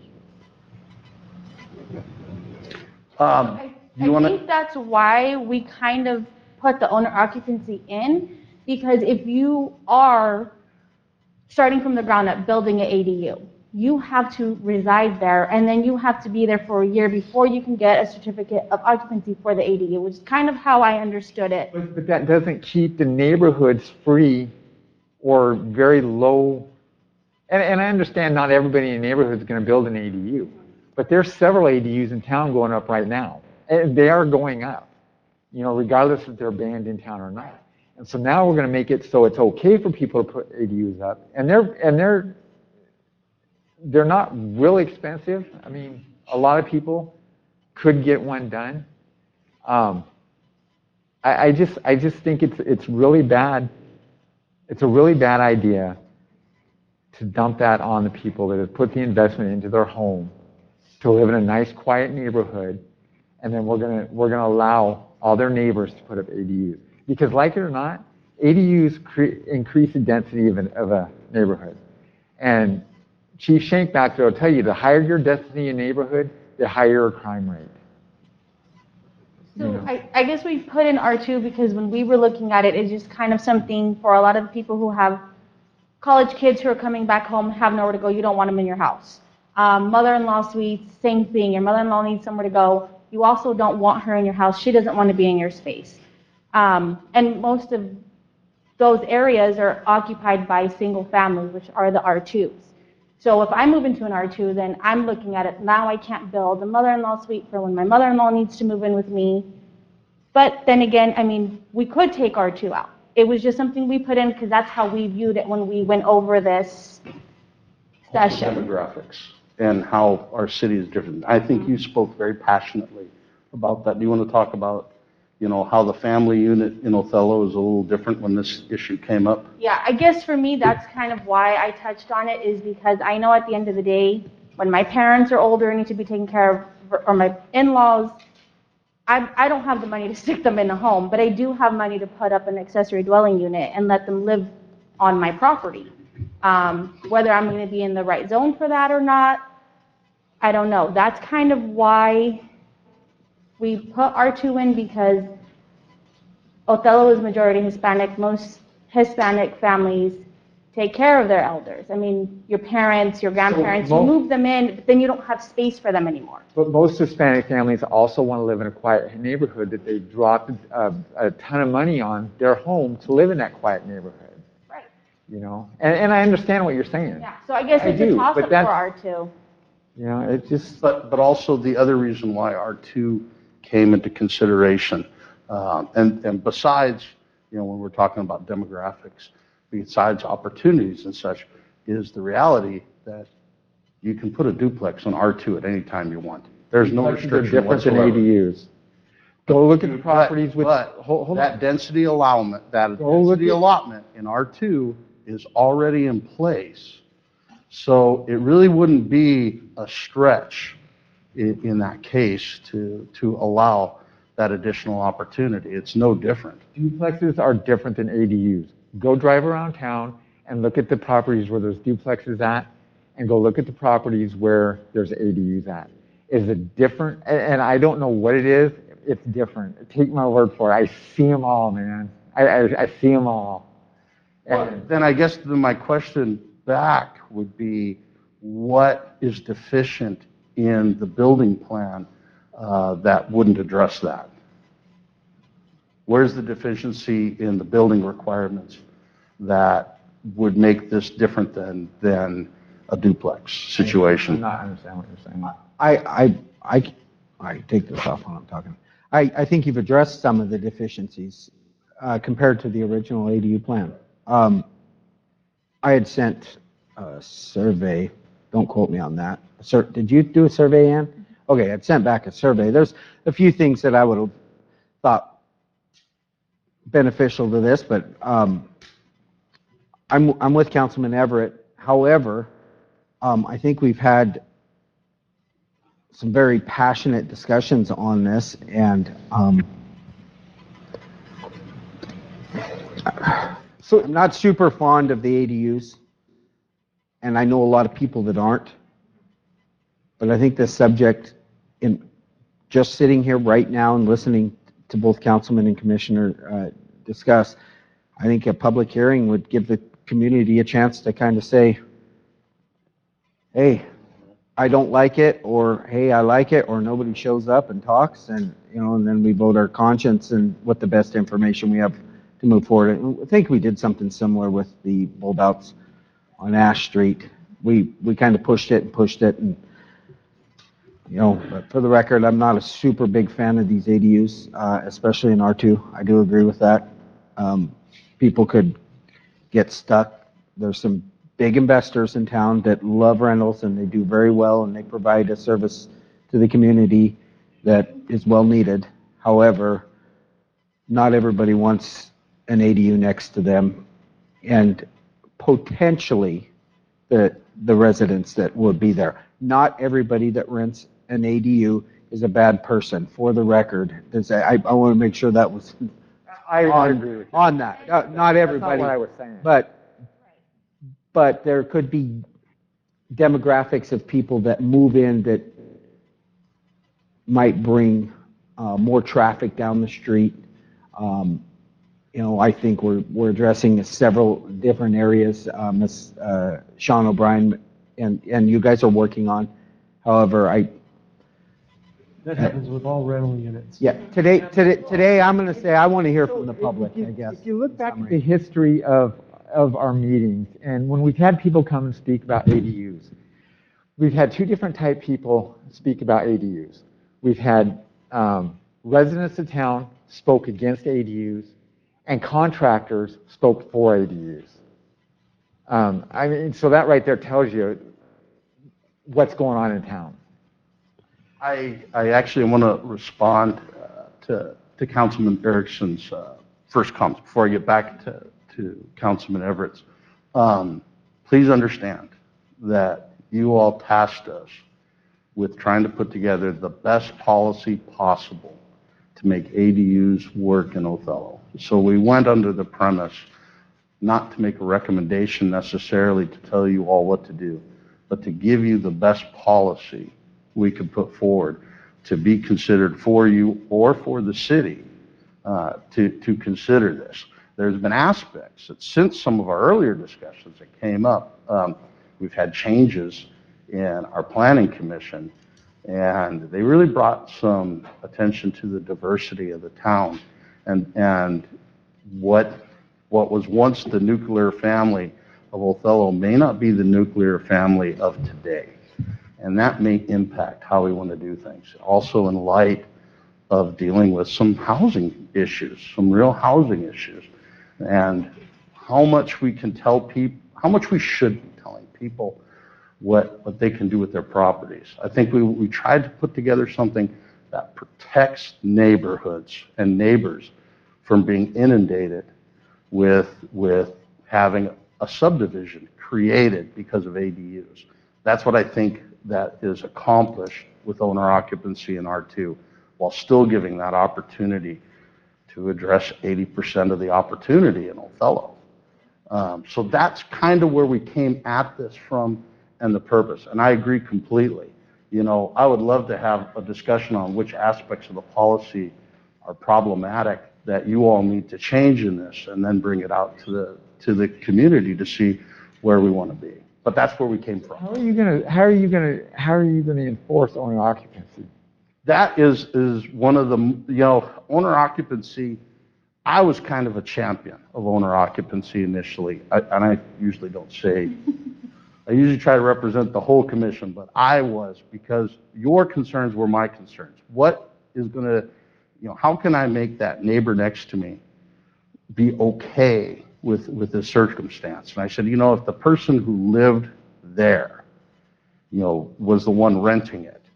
Um, I, you I wanna, think that's why we kind of put the owner occupancy in, because if you are starting from the ground up building an A D U, you have to reside there, and then you have to be there for a year before you can get a certificate of occupancy for the A D U, which is kind of how I understood it. But that doesn't keep the neighborhoods free or very low. And, and I understand not everybody in the neighborhood is going to build an A D U, but there's several A D Us in town going up right now. And they are going up, you know, regardless if they're banned in town or not. And so now we're going to make it so it's okay for people to put A D Us up. And they're, and they're, they're not really expensive. I mean, a lot of people could get one done. Um, I, I just, I just think it's, it's really bad. It's a really bad idea to dump that on the people that have put the investment into their home to live in a nice, quiet neighborhood, and then we're gonna, we're gonna allow all their neighbors to put up A D Us. Because like it or not, A D Us cre- increase the density of, an, of a neighborhood. And Chief Shankmaster will tell you, the higher your density in a neighborhood, the higher your crime rate. So I, I guess we put in R two because when we were looking at it, it's just kind of something for a lot of the people who have college kids who are coming back home, have nowhere to go, you don't want them in your house. Um, mother-in-law suites, same thing, your mother-in-law needs somewhere to go. You also don't want her in your house, she doesn't want to be in your space. Um, and most of those areas are occupied by single families, which are the R twos. So if I move into an R two, then I'm looking at it, now I can't build a mother-in-law suite for when my mother-in-law needs to move in with me. But then again, I mean, we could take R two out. It was just something we put in because that's how we viewed it when we went over this session. Demographics and how our city is different. I think you spoke very passionately about that. Do you want to talk about, you know, how the family unit in Othello is a little different when this issue came up? Yeah, I guess for me, that's kind of why I touched on it, is because I know at the end of the day, when my parents are older and need to be taken care of, or my in-laws, I, I don't have the money to stick them in a home, but I do have money to put up an accessory dwelling unit and let them live on my property. Um, whether I'm going to be in the right zone for that or not, I don't know. That's kind of why we put R two in, because Othello is majority Hispanic. Most Hispanic families take care of their elders. I mean, your parents, your grandparents, So you mo- move them in, but then you don't have space for them anymore. But most Hispanic families also want to live in a quiet neighborhood that they dropped a, a ton of money on their home to live in that quiet neighborhood. Right. You know, and, and I understand what you're saying. Yeah, so I guess I it's do, a toss-up but for that's- R two. You know, it just. But, but also the other reason why R two came into consideration, um, and, and besides, you know, when we're talking about demographics, besides opportunities and such, is the reality that you can put a duplex on R two at any time you want. There's no Duplexes are restriction different than whatsoever. A D Us. Go look at the But- properties with, but hold, hold that on. density allowment, that Go look density at- allotment in R two is already in place. So it really wouldn't be a stretch in, in that case to, to allow that additional opportunity. It's no different. Duplexes are different than A D Us. Go drive around town and look at the properties where there's duplexes at, and go look at the properties where there's A D Us at. Is it different? And, and I don't know what it is. It's different. Take my word for it. I see them all, man. I, I, I see them all. And Then I guess then my question back would be, what is deficient in the building plan uh, that wouldn't address that? Where's the deficiency in the building requirements that would make this different than, than a duplex I'm situation? not understanding what you're saying. I, I, I, I take this off when I'm talking. I, I think you've addressed some of the deficiencies uh, compared to the original A D U plan. Um, I had sent a survey, don't quote me on that. Sir, did you do a survey, Ann? Okay, I'd sent back a survey. There's a few things that I would have thought beneficial to this, but um, I'm, I'm with Councilman Everett. However, um, I think we've had some very passionate discussions on this, and um, so I'm not super fond of the A D Us, and I know a lot of people that aren't, but I think this subject, in just sitting here right now and listening to both councilman and commissioner uh, discuss, I think a public hearing would give the community a chance to kind of say, hey, I don't like it, or hey, I like it, or nobody shows up and talks, and you know, and then we vote our conscience and what the best information we have to move forward. And I think we did something similar with the bulb outs on Ash Street. We we kind of pushed it and pushed it, and you know, but for the record, I'm not a super big fan of these A D Us, uh, especially in R two. I do agree with that. Um, people could get stuck. There's some big investors in town that love rentals, and they do very well, and they provide a service to the community that is well needed. However, not everybody wants an A D U next to them, and potentially the the residents that would be there. Not everybody that rents an A D U is a bad person, for the record. Does, I, I want to make sure that was I, I on, agree with you. on that. Uh, Not everybody. That's not what I was saying. But, but there could be demographics of people that move in that might bring uh, more traffic down the street. Um, You know, I think we're, we're addressing several different areas, um, as uh, Sean O'Brien and, and you guys are working on. However, I, That happens with all rental units. yeah, today, today, today I'm going to say I want to hear from the public, I guess. If you look back at the history of, of our meetings, and when we've had people come and speak about A D Us, we've had two different type people speak about A D Us. We've had um, residents of town spoke against A D Us, and contractors spoke for A D Us. Um, I mean, so that right there tells you what's going on in town. I, I actually want to respond uh, to, to Councilman Erickson's uh, first comments before I get back to, to Councilman Everett's. Um, please understand that you all tasked us with trying to put together the best policy possible to make A D Us work in Othello. So we went under the premise not to make a recommendation necessarily to tell you all what to do, but to give you the best policy we could put forward to be considered for you or for the city uh, to, to consider this. There's been aspects that since some of our earlier discussions that came up, um, we've had changes in our planning commission, and they really brought some attention to the diversity of the town and, and what, what was once the nuclear family of Othello may not be the nuclear family of today. And that may impact how we want to do things. Also in light of dealing with some housing issues, some real housing issues, and how much we can tell people, how much we should be telling people what, what they can do with their properties. I think we, we tried to put together something that protects neighborhoods and neighbors from being inundated with, with having a subdivision created because of A D Us. That's what I think that is accomplished with owner occupancy in R two, while still giving that opportunity to address eighty percent of the opportunity in Othello. Um, so that's kind of where we came at this from and the purpose. And I agree completely. You know, I would love to have a discussion on which aspects of the policy are problematic that you all need to change in this, and then bring it out to the, to the community to see where we want to be. But that's where we came from. How are you gonna, how are you gonna, how are you gonna enforce owner occupancy? That is, is one of the, you know, owner occupancy, I was kind of a champion of owner occupancy initially, I, and I usually don't say, I usually try to represent the whole commission, but I was, because your concerns were my concerns. What is gonna, you know, how can I make that neighbor next to me be okay with, with this circumstance? And I said, you know, if the person who lived there, you know, was the one renting it,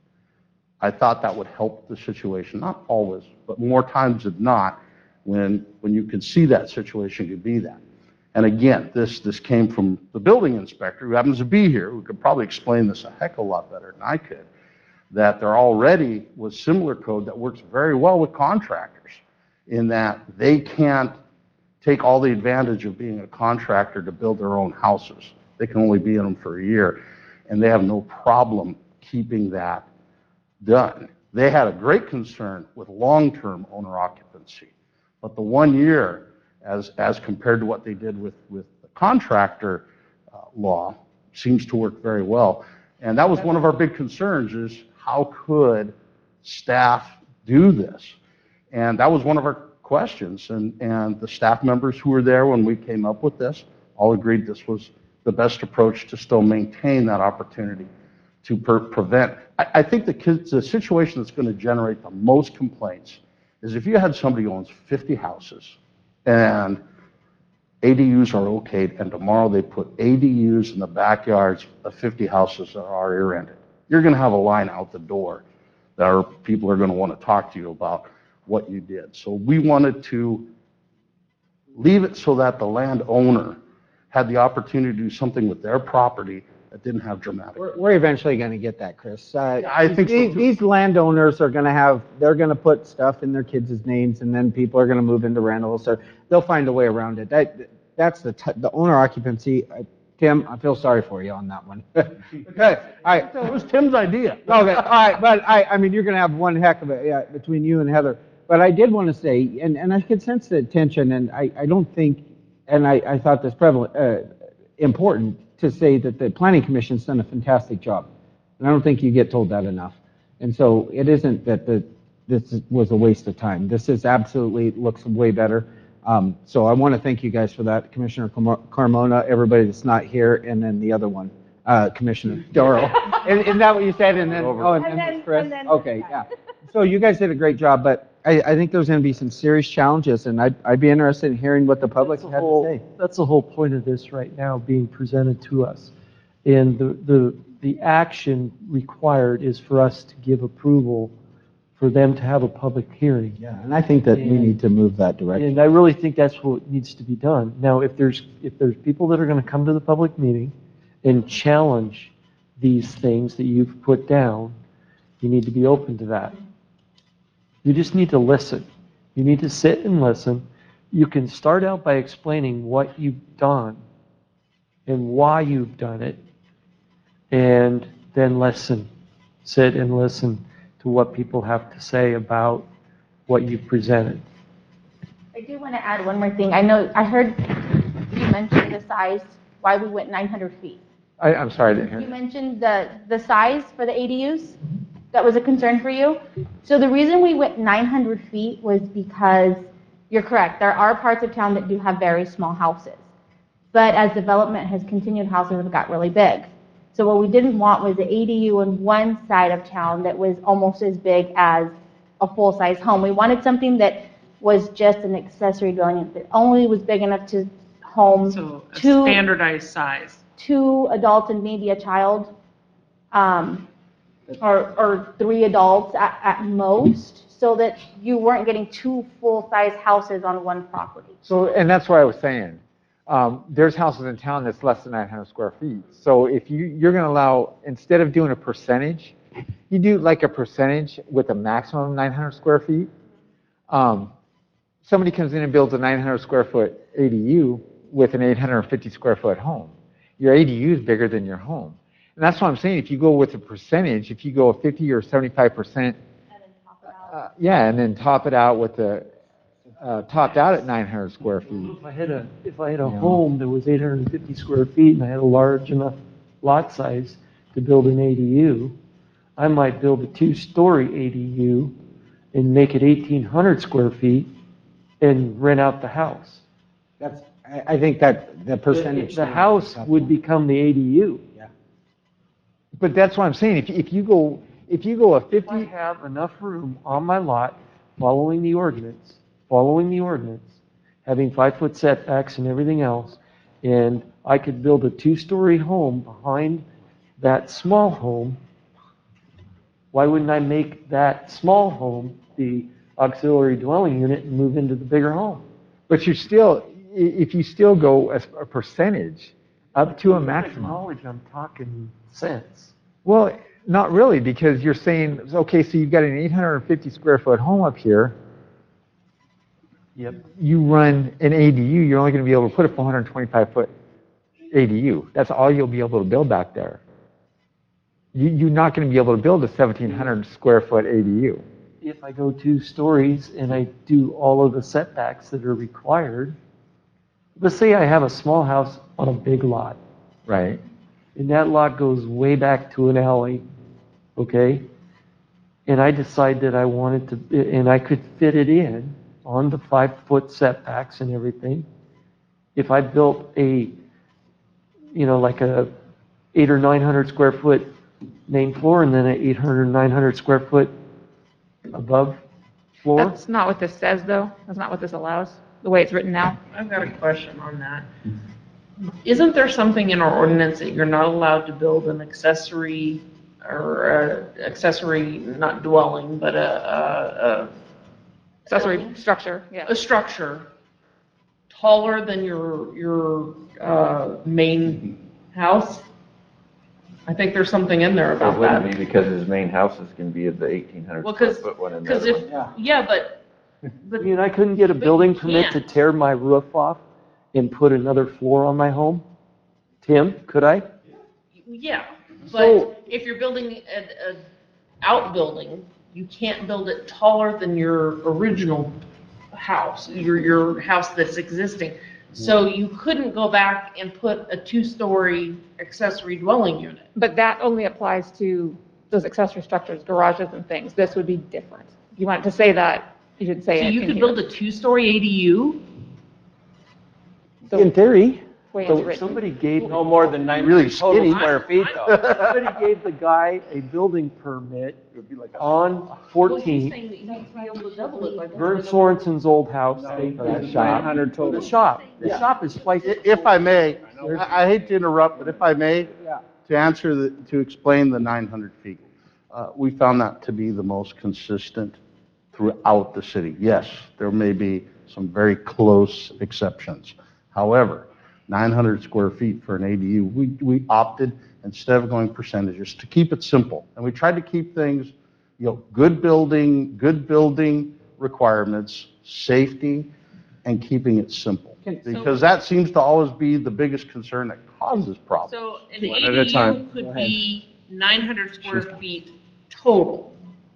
I thought that would help the situation. Not always, but more times than not, when, when you could see that situation could be that. And again, this, this came from the building inspector, who happens to be here, who could probably explain this a heck of a lot better than I could, that there already was similar code that works very well with contractors, in that they can't take all the advantage of being a contractor to build their own houses. They can only be in them for a year, and they have no problem keeping that done. They had a great concern with long-term owner occupancy, but the one year, as, as compared to what they did with, with the contractor uh, law, seems to work very well. And that was one of our big concerns, is how could staff do this? And that was one of our questions, and, and the staff members who were there when we came up with this all agreed this was the best approach to still maintain that opportunity to per prevent. I, I think the, kids, the situation that's going to generate the most complaints is if you had somebody who owns fifty houses and A D Us are okayed, and tomorrow they put A D Us in the backyards of fifty houses that are rear-ended. You're going to have a line out the door that are, people are going to want to talk to you about what you did. So we wanted to leave it so that the landowner had the opportunity to do something with their property that didn't have dramatic. We're, we're eventually going to get that, Chris. Uh, Yeah, I think so, these, too. these landowners are going to have, they're going to put stuff in their kids' names, and then people are going to move into rentals, so they'll find a way around it. That, that's the, t- the owner occupancy. Uh, Tim, I feel sorry for you on that one. Okay, all right. It was Tim's idea. Okay, all right, but I, I mean, you're going to have one heck of a, yeah, between you and Heather. But I did want to say, and, and I could sense the tension, and I, I don't think, and I, I thought this prevalent, uh, important to say that the Planning Commission's done a fantastic job. And I don't think you get told that enough. And so it isn't that the, this was a waste of time. This is absolutely, looks way better. Um, so I want to thank you guys for that, Commissioner Carmo- Carmona, everybody that's not here, and then the other one, uh, Commissioner Doral. Is, is that what you said? And then, oh, and, And and then- Chris? and then- Okay, yeah. So you guys did a great job, but I, I think there's going to be some serious challenges, and I'd, I'd be interested in hearing what the public That's had the whole, to say. that's the whole point of this right now being presented to us. And the, the, the action required is for us to give approval for them to have a public hearing. Yeah, and I think that we And- need to move that direction. And I really think that's what needs to be done. Now, if there's, if there's people that are going to come to the public meeting and challenge these things that you've put down, you need to be open to that. You just need to listen. You need to sit and listen. You can start out by explaining what you've done and why you've done it, and then listen. Sit and listen to what people have to say about what you've presented. I do want to add one more thing. I know, I heard you mention the size, why we went nine hundred feet. I, I'm sorry, I didn't hear. You mentioned the, the size for the A D Us. That was a concern for you. So the reason we went nine hundred feet was because, you're correct, there are parts of town that do have very small houses. But as development has continued, houses have got really big. So what we didn't want was an A D U on one side of town that was almost as big as a full-size home. We wanted something that was just an accessory dwelling, that only was big enough to home So a two, standardized size. two adults and maybe a child, um, or, or three adults at, at most, so that you weren't getting two full-size houses on one property. So, and that's what I was saying. Um, there's houses in town that's less than nine hundred square feet. So if you, you're going to allow, instead of doing a percentage, you do like a percentage with a maximum of nine hundred square feet. Um, somebody comes in and builds a nine hundred square foot A D U with an eight hundred fifty square foot home. Your A D U is bigger than your home. And that's what I'm saying. If you go with a percentage, if you go a fifty or seventy-five percent, uh, yeah, and then top it out with the, uh, topped out at nine hundred square feet. If I had a, if I had a Yeah. home that was eight hundred fifty square feet and I had a large enough lot size to build an A D U, I might build a two-story A D U and make it eighteen hundred square feet and rent out the house. That's, I, I think that the percentage. The house would become the A D U. But that's what I'm saying. If, if you go, if you go a If I fifty, have enough room on my lot, following the ordinance, following the ordinance, having five-foot setbacks and everything else, and I could build a two-story home behind that small home, why wouldn't I make that small home the auxiliary dwelling unit and move into the bigger home? but you still, i- if you still go as a percentage up to a maximum. Knowledge, I'm talking cents. Well, not really, because you're saying, okay, so you've got an eight hundred fifty square foot home up here. Yep. You run an A D U, you're only going to be able to put a four hundred twenty-five foot A D U. That's all you'll be able to build back there. You, you're not going to be able to build a seventeen hundred square foot A D U. If I go two stories and I do all of the setbacks that are required, let's say I have a small house on a big lot, Right. and that lot goes way back to an alley, okay? And I decide that I wanted to, and I could fit it in on the five-foot setbacks and everything. If I built a, you know, like a eight or nine hundred square foot main floor and then an eight hundred, nine hundred square foot above floor. That's not what this says, though. That's not what this allows, the way it's written now. I've got a question on that. Isn't there something in our ordinance that you're not allowed to build an accessory or a accessory, not dwelling, but a, a, a Accessory structure, yeah. a structure taller than your, your, uh, main house? I think there's something in there It about wouldn't that. be because his main house is gonna be the eighteen hundred Well, square 'cause- foot one and the Because other if, one. yeah, but, I but, mean, I couldn't get a But building you permit to can't. tear my roof off and put another floor on my home? Tim, could I? yeah, So- but if you're building a, a outbuilding, you can't build it taller than your original house, your, your house that's existing. So you couldn't go back and put a two-story accessory dwelling unit. But that only applies to those accessory structures, garages and things. This would be different. If you want to say that, you should say So it you in could here. build a two-story A D U? So- In theory, Way so it's written. somebody gave, No more than nine Really total skinny. square feet though. somebody gave the guy a building permit on Well, he's fourteen, saying that he'd be able to double it by. Vern Sorensen's old house. They- that shop. The shop, the shop is twice. I- If I may, I I hate to interrupt, but if I may, to answer the, to explain the nine hundred feet, uh, we found that to be the most consistent throughout the city. Yes, there may be some very close exceptions. However, nine hundred square feet for an A D U, we, we opted, instead of going percentages, to keep it simple. And we tried to keep things, you know, good building, good building requirements, safety, and keeping it simple. Because that seems to always be the biggest concern that causes problems. So an One at a A D U time. could be nine hundred square feet total,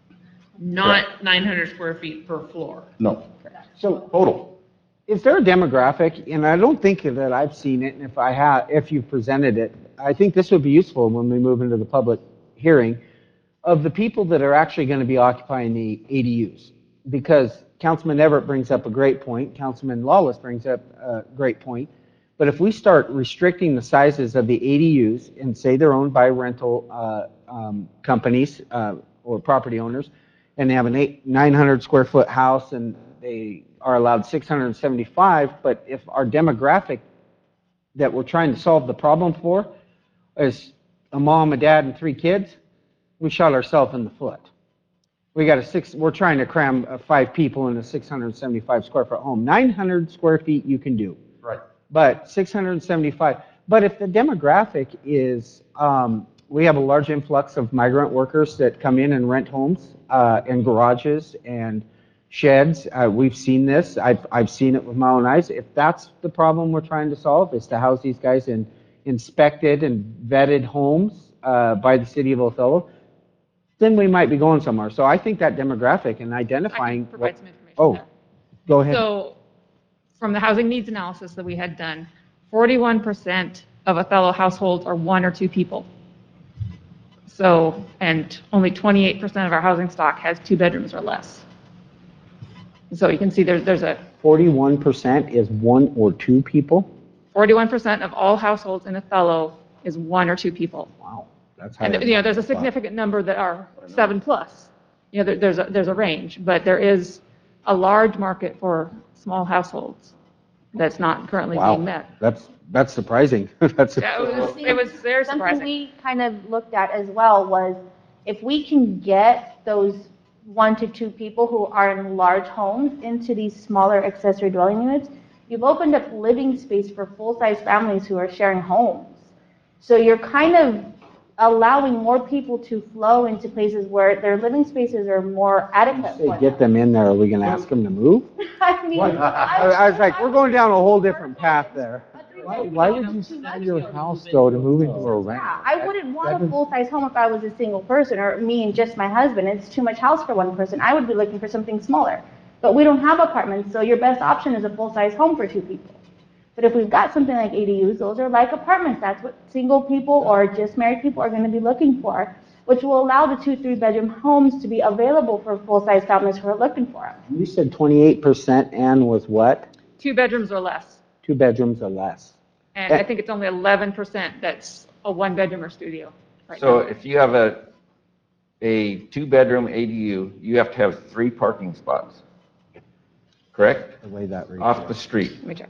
not nine hundred square feet per floor. No, So total. is there a demographic, and I don't think that I've seen it, and if I have, if you've presented it, I think this would be useful when we move into the public hearing, of the people that are actually going to be occupying the A D Us. Because Councilman Everett brings up a great point, Councilman Lawless brings up a great point, but if we start restricting the sizes of the A D Us and say they're owned by rental uh, um, companies uh, or property owners, and they have an eight, nine hundred square foot house and they are allowed six hundred seventy-five, but if our demographic that we're trying to solve the problem for is a mom, a dad, and three kids, we shot ourselves in the foot. We got a six, we're trying to cram uh, five people in a six hundred seventy-five square foot home. nine hundred square feet you can do. Right. But six hundred seventy-five, but if the demographic is, um, we have a large influx of migrant workers that come in and rent homes, uh, and garages and sheds. Uh, we've seen this. I've, I've seen it with my own eyes. If that's the problem we're trying to solve, is to house these guys in inspected and vetted homes, uh, by the city of Othello, then we might be going somewhere. So I think that demographic and I identifying. can provide what- some information Oh, there. go ahead. So from the housing needs analysis that we had done, forty-one percent of Othello households are one or two people. So, and only twenty-eight percent of our housing stock has two bedrooms or less. So you can see there's, there's a forty-one percent is one or two people? forty-one percent of all households in Othello is one or two people. Wow, that's higher. And, you know, there's a significant number that are seven plus. You know, there, there's a, there's a range, but there is a large market for small households that's not currently Wow, being met. that's, that's surprising. That's, Yeah, it was, it was very Something surprising. we kind of looked at as well was if we can get those one to two people who are in large homes into these smaller accessory dwelling units, you've opened up living space for full-size families who are sharing homes. So you're kind of allowing more people to flow into places where their living spaces are more adequate say for get them in there, are we gonna ask them to move? I mean, I, I was like, we're going down a whole different path there. Why, why would you sell your house though to move into a rental? Yeah, I wouldn't want a full-size home if I was a single person, or me and just my husband. It's too much house for one person. I would be looking for something smaller. But we don't have apartments, so your best option is a full-size home for two people. But if we've got something like A D Us, those are like apartments. That's what single people or just married people are going to be looking for, which will allow the two, three-bedroom homes to be available for full-size families who are looking for them. You said twenty-eight percent and was what? Two bedrooms or less. Two bedrooms or less. And I think it's only eleven percent that's a one bedroom or studio right So now. if you have a, a two-bedroom A D U, you have to have three parking spots, correct? The way that reads. Off the street. Let me check.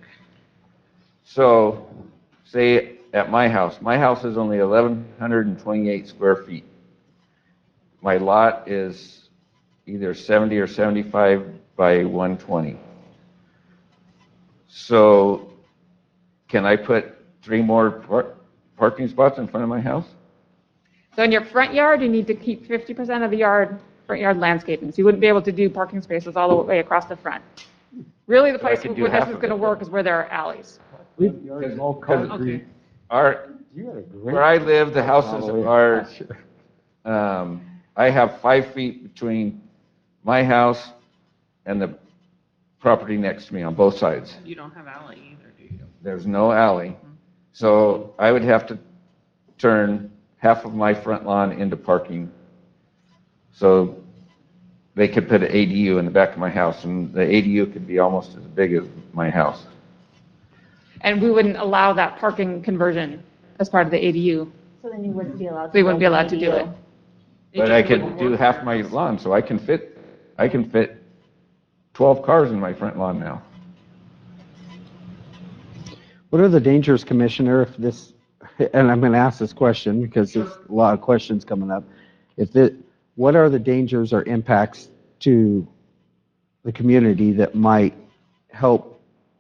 So, say at my house, my house is only eleven twenty-eight square feet. My lot is either seventy or seventy-five by one twenty. So, can I put three more par- parking spots in front of my house? So in your front yard, you need to keep fifty percent of the yard, front yard landscaping. So you wouldn't be able to do parking spaces all the way across the front. Really, the But I place could do where this half is of going to it. work is where there are alleys. Because our, where I live, the houses are, um, I have five feet between my house and the property next to me on both sides. You don't have alley either, do you? There's no alley. So I would have to turn half of my front lawn into parking. So they could put an A D U in the back of my house, and the A D U could be almost as big as my house. And we wouldn't allow that parking conversion as part of the A D U. So then you wouldn't be allowed to. So you wouldn't be build allowed to an do A D it. U. But I could do half my lawn, so I can fit, I can fit twelve cars in my front lawn now. What are the dangers, Commissioner, if this, and I'm going to ask this question because there's a lot of questions coming up. If it, what are the dangers or impacts to the community that might help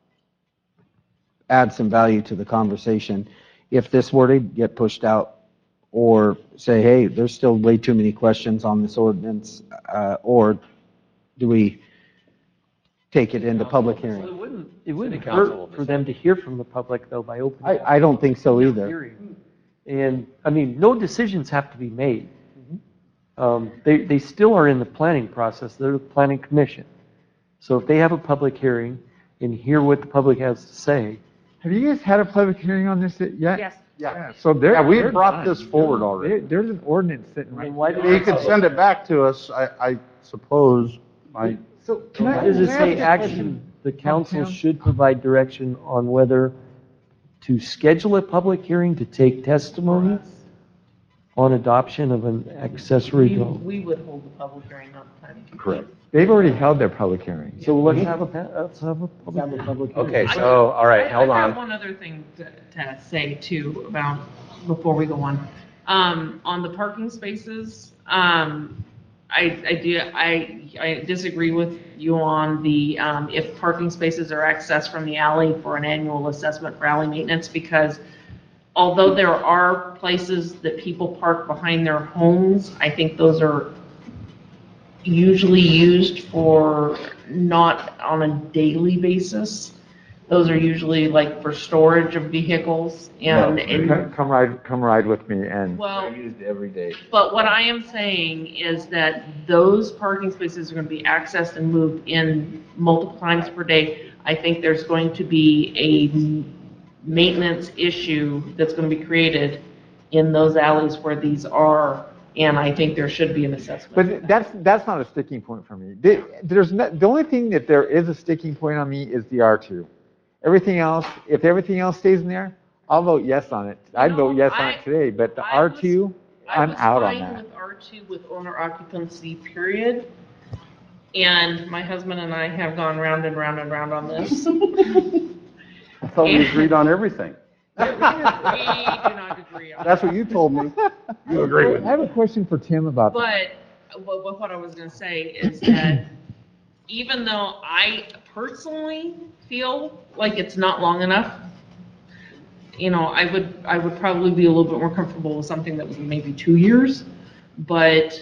add some value to the conversation if this were to get pushed out, or say, hey, there's still way too many questions on this ordinance, uh, or do we take it into public It hearing? wouldn't, it wouldn't City council hurt for them to hear from the public, though, by opening. I, I don't think so the either. hearing. And, I mean, no decisions have to be made. Um, They, they still are in the planning process. They're the planning commission. So if they have a public hearing and hear what the public has to say. Have you guys had a public hearing on this yet? Yes. Yeah, so there. Yeah, we they're brought done. this forward already. There- There's an ordinance sitting right. And why did You could send it back to us, I, I suppose. I, So can I? Why does it can I say ask a action? question? The council Tim? should provide direction on whether to schedule a public hearing to take testimony on adoption of an accessory We, dwelling. we would hold the public hearing, not the planning. correct. They've already held their public hearing. So let's have a, pa- let's have a public. hearing. Okay, so, all right, hold I- I have on. one other thing to, to say too about, before we go on. Um, on the parking spaces, um, I, I do, I, I disagree with you on the, um, if parking spaces are accessed from the alley for an annual assessment for alley maintenance, because although there are places that people park behind their homes, I think those are usually used for, not on a daily basis. Those are usually like for storage of vehicles and, and Come come ride, come ride with me and. well, They're used every day. but what I am saying is that those parking spaces are going to be accessed and moved in multiple times per day. I think there's going to be a maintenance issue that's going to be created in those alleys where these are, and I think there should be an assessment. But that's, that's not a sticking point for me. There- There's no, the only thing that there is a sticking point on me is the R two. Everything else, if everything else stays in there, I'll vote yes on it. I'd No, vote yes on I- it today, but the I was- R two, I'm out on I was that. fine with R two with owner occupancy, period. And my husband and I have gone round and round and round on this. I thought we agreed on everything. We do not agree on. That's what you told me. You agree with I me. have a question for Tim about that. But what, what- what I was gonna say is that even though I personally feel like it's not long enough, you know, I would, I would probably be a little bit more comfortable with something that was maybe two years. But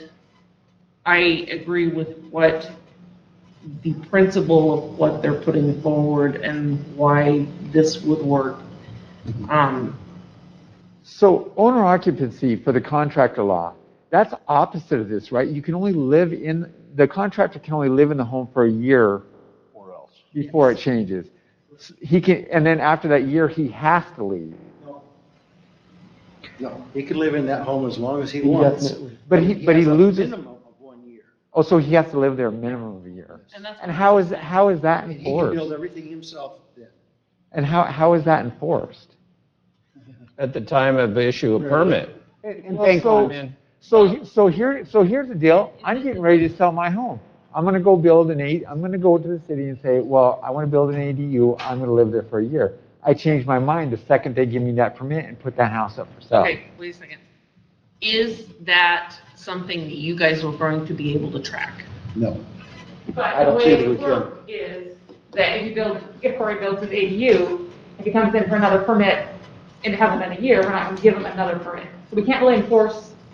I agree with what the principle of what they're putting forward and why this would work. Um, So owner occupancy for the contractor law, that's opposite of this, right? You can only live in, the contractor can only live in the home for a year Or else. before it changes. He can, and then after that year, he has to leave. No, he could live in that home as long as he wants. Indefinitely. But he, but he has a loses, Minimum of one year. oh, so he has to live there a minimum of a year. and that's. And what how I'm is, saying. how is that He can build enforced? everything himself then. And how, how is that enforced? At the time of issue of permit. And Well, so, Man, so, so here, so here's the deal. I'm getting ready to sell my home. I'm gonna go build an A, I'm gonna go to the city and say, well, I wanna build an A D U. I'm gonna live there for a year. I change my mind the second they give me that permit and put that house up for sale. Okay, wait a second. Is that something that you guys are going to be able to track? No. But I the don't way see that it we would work is that if you build, if Corey builds his A D U, if he comes in for another permit and it hasn't been a year, we're not gonna give him another permit. So we can't really enforce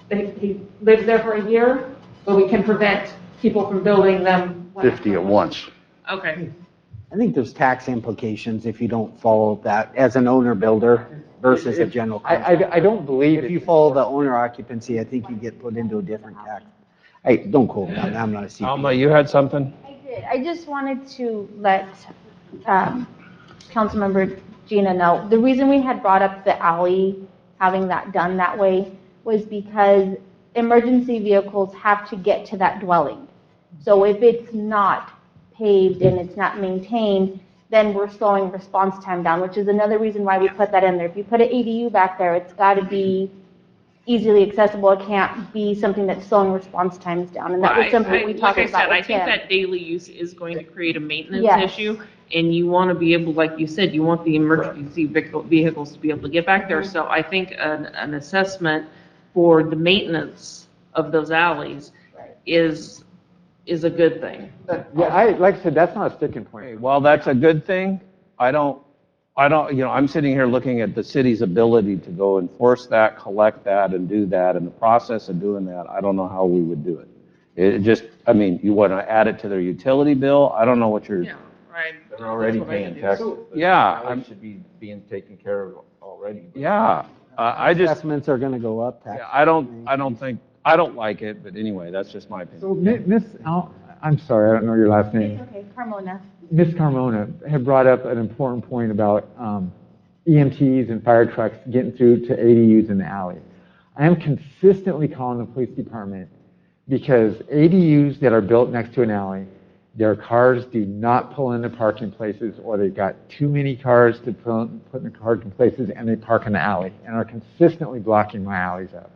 they, he lives there for a year, but we can prevent people from building them. when- fifty at once. Okay. I think there's tax implications if you don't follow that as an owner builder versus a general I, contractor. I, I don't believe If you it's, follow the owner occupancy, I think you get put into a different tax. Hey, don't quote me on that, I'm not a C P A. Alma, you had something? I did. I just wanted to let um, Councilmember Gina know, the reason we had brought up the alley, having that done that way, was because emergency vehicles have to get to that dwelling. So if it's not paved and it's not maintained, then we're slowing response time down, which is another reason why we put that in there. If you put an A D U back there, it's got to be easily accessible. It can't be something that's slowing response times down. And that I- was something I- we talked Like I about said, I with think Tim. that daily use is going to create a maintenance Yes. issue. And you want to be able, like you said, you want the emergency vehicle- vehicles to be able to get back there. So I think an, an assessment for the maintenance of those alleys is, is a good thing. yeah, I, like I said, that's not a sticking point. Well, that's a good thing. I don't, I don't, you know, I'm sitting here looking at the city's ability to go enforce that, collect that, and do that. In the process of doing that, I don't know how we would do it. It just, I mean, you want to add it to their utility bill? I don't know what you're. Yeah, right. They're already That's what I paying do. taxes. but Yeah, the I'm- alley should be being taken care of already. Yeah, uh, I just, Assessments are gonna go up, tax. yeah, I don't, I don't think, I don't like it, but anyway, that's just my opinion. So, Mi- Miss, Al- I'm sorry, I don't know your last name. It's okay, Carmona. Miss Carmona had brought up an important point about um, E M Ts and fire trucks getting through to A D Us in the alley. I am consistently calling the police department because A D Us that are built next to an alley, their cars do not pull into parking places, or they've got too many cars to put put in the parking places, and they park in the alley and are consistently blocking my alleys up.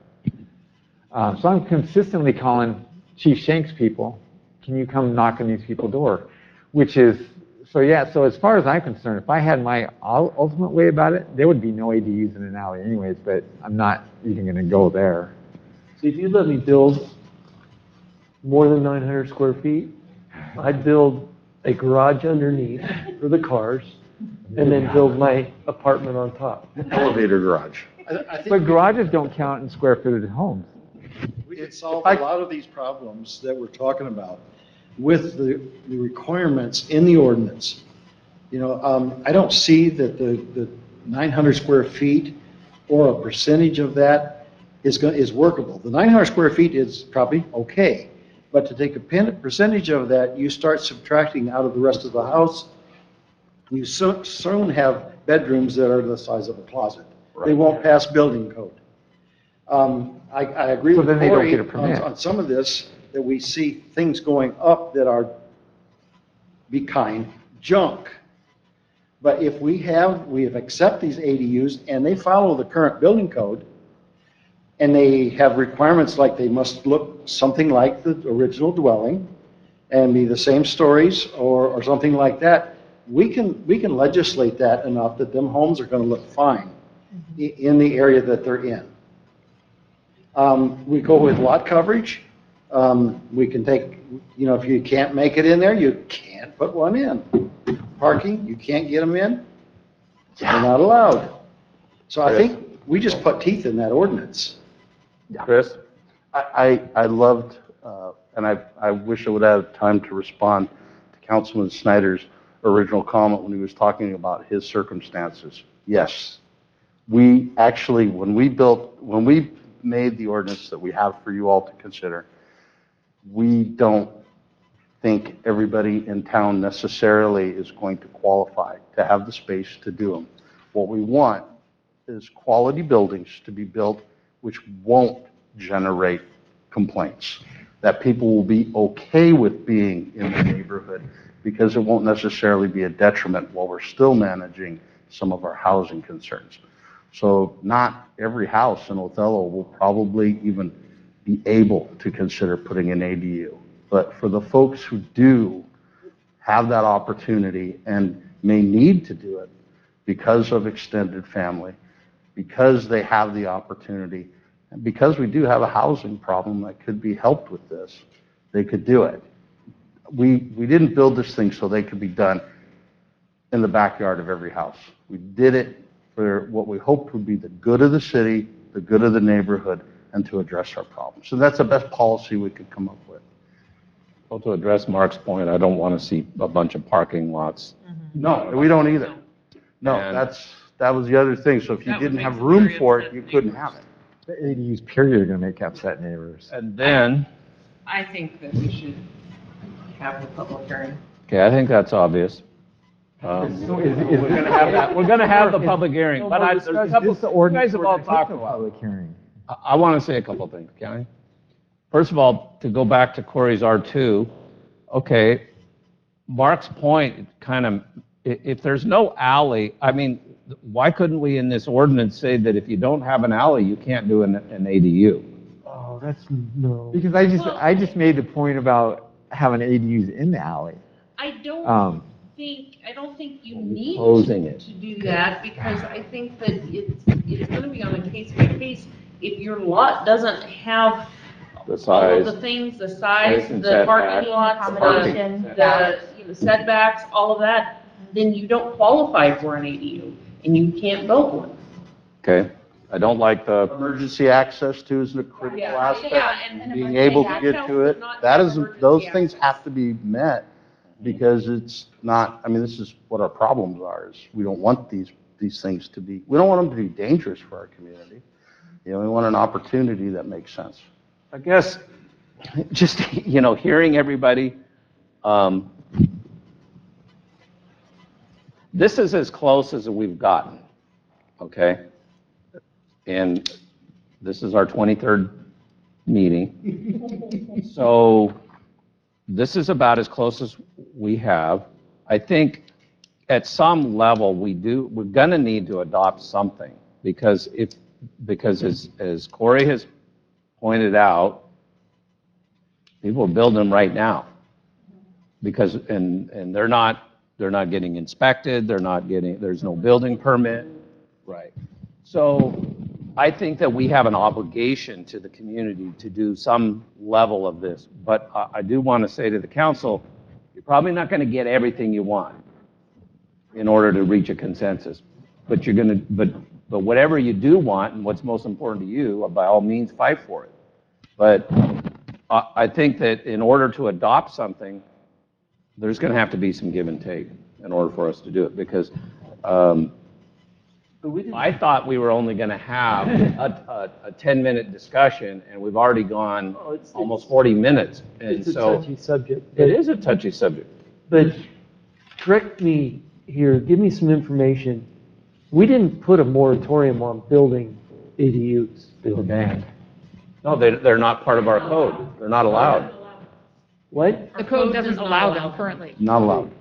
Um, So I'm consistently calling Chief Shanks people, can you come knock on these people's door? Which is, so yeah, so as far as I'm concerned, if I had my ul- ultimate way about it, there would be no A D Us in an alley anyways, but I'm not even gonna go there. So if you let me build more than nine hundred square feet, I'd build a garage underneath for the cars and then build my apartment on top. Elevator garage. But garages don't count in square footage homes. We could solve a lot of these problems that we're talking about with the, the requirements in the ordinance. You know, um, I don't see that the, the nine hundred square feet or a percentage of that is going, is workable. The nine hundred square feet is probably okay, but to take a pen- percentage of that, you start subtracting out of the rest of the house, you so- soon have bedrooms that are the size of a closet. They won't pass building code. Um, I, I agree So with then they don't Cory get a on, permit. on some of this, that we see things going up that are, be kind, junk. But if we have, we have accept these A D Us and they follow the current building code, and they have requirements like they must look something like the original dwelling and be the same stories or, or something like that, we can, we can legislate that enough that them homes are gonna look fine i- in the area that they're in. Um, we go with lot coverage. Um, we can take, you know, if you can't make it in there, you can't put one in. Parking, you can't get them in, they're not allowed. So I think we just put teeth in that ordinance. Chris? I, I I loved, uh, and I, I wish I would have time to respond to Councilman Snyder's original comment when he was talking about his circumstances. Yes, we actually, when we built, when we made the ordinance that we have for you all to consider, we don't think everybody in town necessarily is going to qualify to have the space to do them. What we want is quality buildings to be built which won't generate complaints, that people will be okay with being in the neighborhood because it won't necessarily be a detriment while we're still managing some of our housing concerns. So not every house in Othello will probably even be able to consider putting an A D U. But for the folks who do have that opportunity and may need to do it because of extended family, because they have the opportunity, and because we do have a housing problem that could be helped with this, they could do it. We, we didn't build this thing so they could be done in the backyard of every house. We did it for what we hoped would be the good of the city, the good of the neighborhood, and to address our problems. So that's the best policy we could come up with. Well, to address Mark's point, I don't want to see a bunch of parking lots. No, we don't either. No, And- that's, that was the other thing. So if you That would didn't make have some room very for it, upset you couldn't neighbors. have it. The A D Us period are going to make upset neighbors. And then, I think that we should have the public hearing. okay, I think that's obvious. Um, So is- is We're this- gonna have that, we're gonna have the public hearing, No, but no, I, this there's a is- couple, this is the you ordinance guys have we're all gonna talked take to about. Public hearing. I, I want to say a couple of things, County. First of all, to go back to Corey's R two, okay, Mark's point, kind of, i- if there's no alley, I mean, why couldn't we in this ordinance say that if you don't have an alley, you can't do an, an A D U? Oh, that's, no. Because I just, I just made the point about having A D Us in the alley. I don't Um, think, I don't think you need Proposing it. to do that, because I think that it's, it's gonna be on a case by case. If your lot doesn't have The all of size. the things, the size, Size and the parking setback. lots, the, Accommodation. the, you know, setbacks, all of that, then you don't qualify for an A D U, and you can't build one. Okay, I don't like the, Emergency access too is a critical Yeah, aspect. yeah, and- and Being emergency able to access, get to but it, not that is, emergency those things access. have to be met because it's not, I mean, this is what our problems are, is we don't want these, these things to be, we don't want them to be dangerous for our community. You know, we want an opportunity that makes sense. I guess, just, you know, hearing everybody, um, this is as close as we've gotten, okay? And this is our twenty-third meeting. So this is about as close as we have. I think at some level, we do, we're gonna need to adopt something, because if, because as, as Corey has pointed out, people are building them right now. Because, and, and they're not, they're not getting inspected, they're not getting, there's no building permit. Right. So I think that we have an obligation to the community to do some level of this. But I, I do want to say to the council, you're probably not going to get everything you want in order to reach a consensus. But you're going to, but, but whatever you do want and what's most important to you, by all means, fight for it. But I, I think that in order to adopt something, there's going to have to be some give and take in order for us to do it, because um, I thought we were only going to have a, a, a ten-minute discussion, and we've already gone Oh, it's- almost forty minutes. And It's a so touchy subject. it is a touchy subject. But correct me here, give me some information. We didn't put a moratorium on building A D Us. They were banned. No, they, they're not part of our code. They're not allowed. What? The code doesn't allow them currently. Not allowed.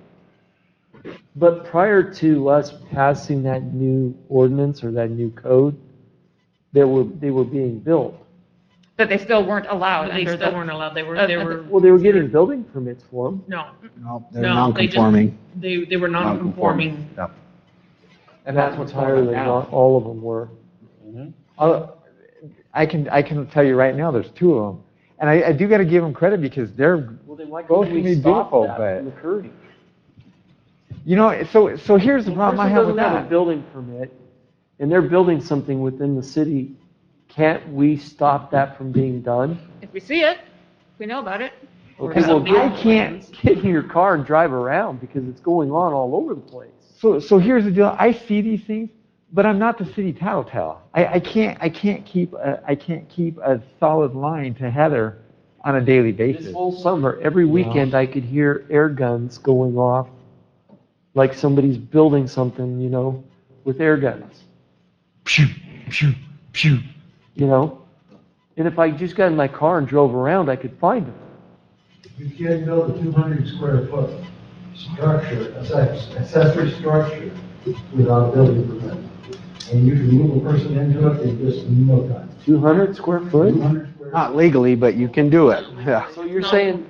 But prior to us passing that new ordinance or that new code, they were, they were being built. But they still weren't allowed They under still the, weren't allowed, they were, uh, they uh, were, Well, they were getting building permits for them. no, No, they're no, they just, non-conforming. they, they were non-conforming. Yep. And that's what's going on Entirely, now. not all of them were. Uh, I can, I can tell you right now, there's two of them. And I, I do got to give them credit because they're Well, then why both couldn't going to we be stop beautiful, that but, from occurring? you know, so, so here's the If a problem I person have with doesn't have a that. building permit, and they're building something within the city, can't we stop that from being done? if we see it, if we know about it. Okay, well, I can't get in your car and drive around because it's going on all over the place. So, so here's the deal. I see these things, but I'm not the city tattletale. I, I can't, I can't keep, a, I can't keep a solid line to Heather on a daily This basis. whole summer, every weekend, I could hear air guns going off, like somebody's building something, you know, with air guns. Pew, pew, pew, you know? And if I just got in my car and drove around, I could find them. You can't build a two hundred square foot structure, access- accessory structure without a building permit. And you can move a person into it in just no time. two hundred square foot? two hundred square. Not legally, but you can do it. Yeah. So you're saying,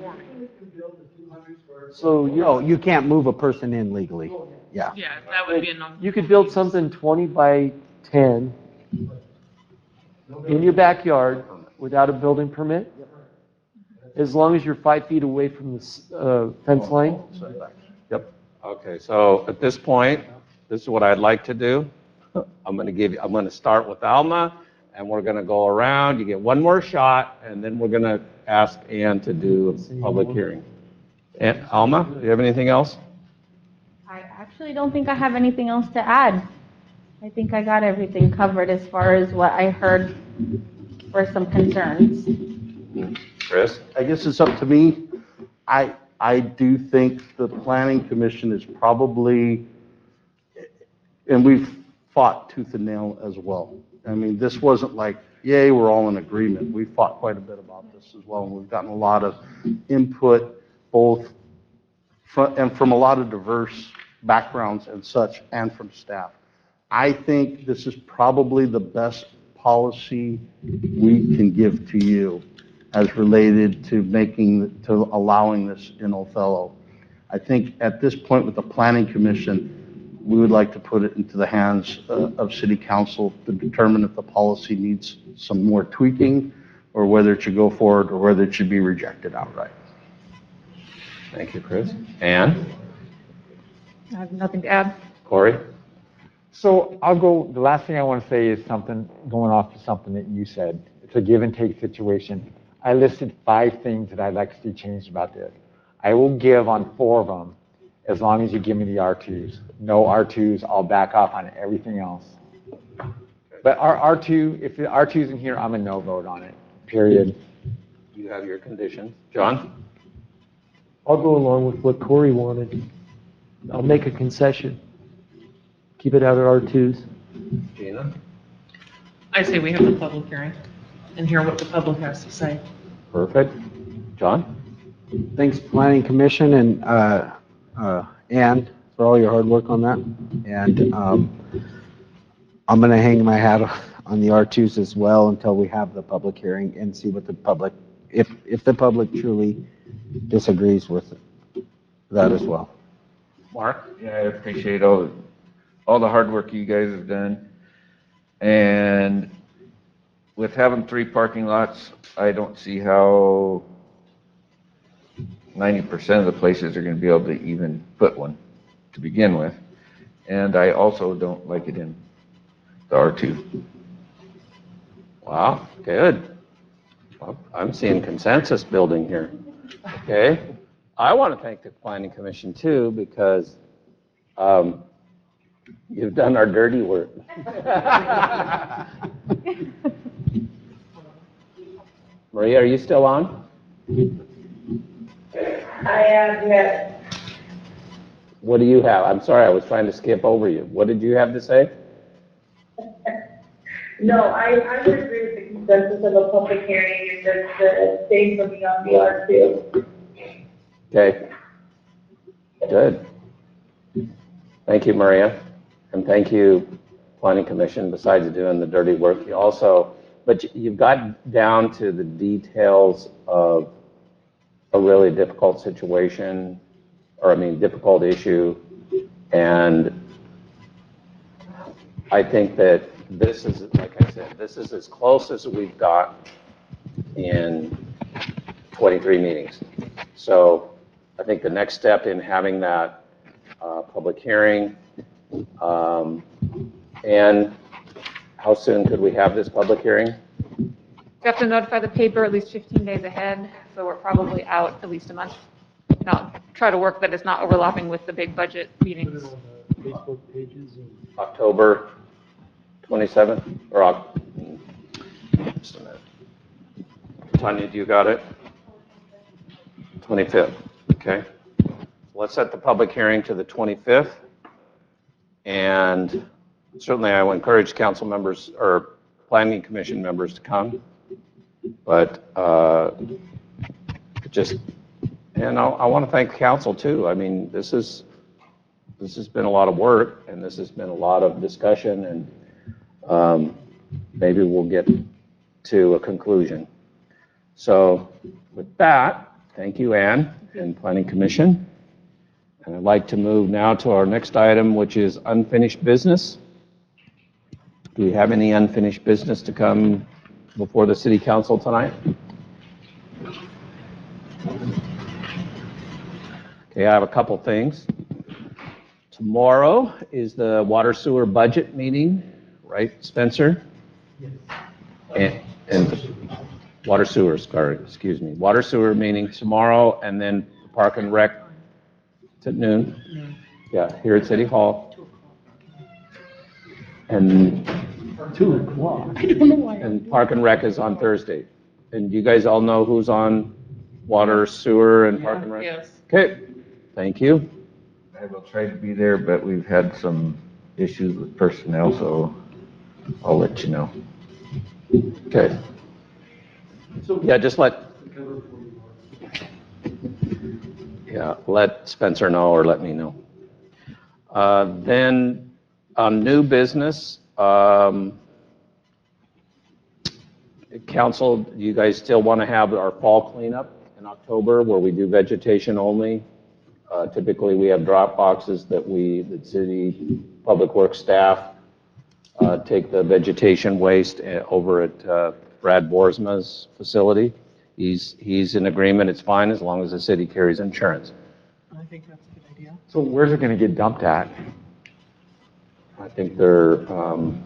so you, No, you can't move a person in legally. Yeah. Yeah, that would be a non. you could build something twenty by ten in your backyard without a building permit? As long as you're five feet away from the s- uh, fence line? Yep. Okay, so at this point, this is what I'd like to do. I'm going to give you, I'm going to start with Alma, and we're going to go around. You get one more shot, and then we're going to ask Ann to do a public hearing. And Alma, do you have anything else? I actually don't think I have anything else to add. I think I got everything covered as far as what I heard were some concerns. Chris? I guess it's up to me. I, I do think the planning commission is probably, and we've fought tooth and nail as well. I mean, this wasn't like, yay, we're all in agreement. We fought quite a bit about this as well, and we've gotten a lot of input, both from, and from a lot of diverse backgrounds and such, and from staff. I think this is probably the best policy we can give to you as related to making, to allowing this in Othello. I think at this point with the planning commission, we would like to put it into the hands uh, of city council to determine if the policy needs some more tweaking, or whether it should go forward, or whether it should be rejected outright. Thank you, Chris. Ann? I have nothing to add. Corey? So I'll go, the last thing I want to say is something, going off to something that you said. It's a give and take situation. I listed five things that I'd like to see changed about this. I will give on four of them, as long as you give me the R twos. No R twos, I'll back off on everything else. But our R two, if the R two's in here, I'm a no vote on it, period. You have your conditions. John? I'll go along with what Corey wanted. I'll make a concession. Keep it out at R twos. Gina? I say we have the public hearing and hear what the public has to say. Perfect. John? Thanks, Planning Commission, and uh, uh, Ann, for all your hard work on that. And um, I'm going to hang my hat on the R twos as well until we have the public hearing and see what the public, if if the public truly disagrees with that as well. Mark? Yeah, I appreciate all, the- all the hard work you guys have done. And with having three parking lots, I don't see how ninety percent of the places are gonna be able to even put one to begin with. And I also don't like it in the R two. Wow, good. Well, I'm seeing consensus building here. Okay. I want to thank the planning commission too, because um, you've done our dirty work. Maria, are you still on? I am, yes. What do you have? I'm sorry, I was trying to skip over you. What did you have to say? No, I, I would agree with the consensus of a public hearing and just the staying for me on the R two. Okay. Good. Thank you, Maria. And thank you, Planning Commission. Besides doing the dirty work, you also, but you've got down to the details of a really difficult situation, or I mean, difficult issue. And I think that this is, like I said, this is as close as we've got in twenty-three meetings. So I think the next step in having that uh, public hearing, um, and how soon could we have this public hearing? You have to notify the paper at least fifteen days ahead, so we're probably out at least a month. And I'll try to work that it's not overlapping with the big budget meetings. Facebook pages and. October twenty-seventh, or Oc- just a minute. Tanya, do you got it? twenty-fifth, okay. Let's set the public hearing to the twenty-fifth. And certainly I will encourage council members or planning commission members to come. But uh, just, and I, I want to thank council too. I mean, this is, this has been a lot of work, and this has been a lot of discussion, and um, maybe we'll get to a conclusion. So with that, thank you, Ann, and Planning Commission. And I'd like to move now to our next item, which is unfinished business. Do we have any unfinished business to come before the city council tonight? Okay, I have a couple things. Tomorrow is the water sewer budget meeting, right, Spencer? Yes. And, and water sewer, sorry, excuse me. Water sewer meeting tomorrow, and then Park and Rec at noon. Yeah, here at City Hall. And Two o'clock. I don't know why. And Park and Rec is on Thursday. And you guys all know who's on water, sewer, and Park and Rec? Yes. Okay, thank you. I will try to be there, but we've had some issues with personnel, so I'll let you know. Okay. Yeah, just let, yeah, let Spencer know or let me know. Uh, Then on new business, um, council, do you guys still want to have our fall cleanup in October where we do vegetation only? Uh, Typically, we have drop boxes that we, the city public works staff, uh, take the vegetation waste uh, over at uh, Brad Boersma's facility. He's, he's in agreement, it's fine as long as the city carries insurance. I think that's a good idea. So where's it gonna get dumped at? I think they're, um,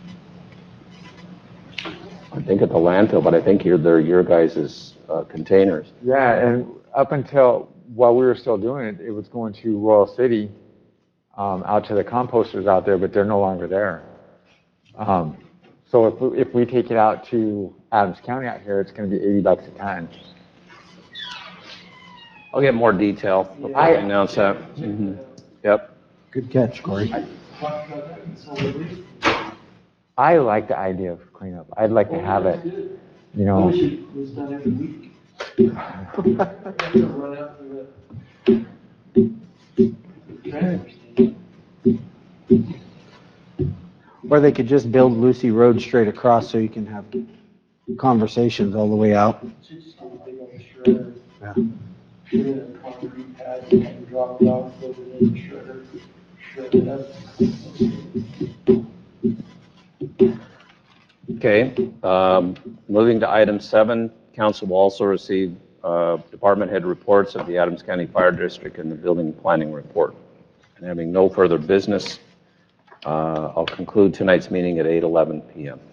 I think at the landfill, but I think you're, they're your guys' uh, containers. Yeah, and up until, while we were still doing it, it was going to Royal City, um, out to the composters out there, but they're no longer there. Um, so if, we- if we take it out to Adams County out here, it's gonna be eighty bucks a ton. I'll get more detail before I announce that. Mhm. Yep. Good catch, Corey. I like the idea of cleanup. I'd like to have it, you know. It was done every week. Run out to the transfer station. Or they could just build Lucy Road straight across so you can have conversations all the way out. Just get a big old shredder. Yeah. Shred it in concrete pads and drop it off, put it in the shredder, shred it up. Okay, um, moving to item seven, council will also receive uh, department head reports of the Adams County Fire District and the building planning report. And having no further business, uh, I'll conclude tonight's meeting at eight eleven p m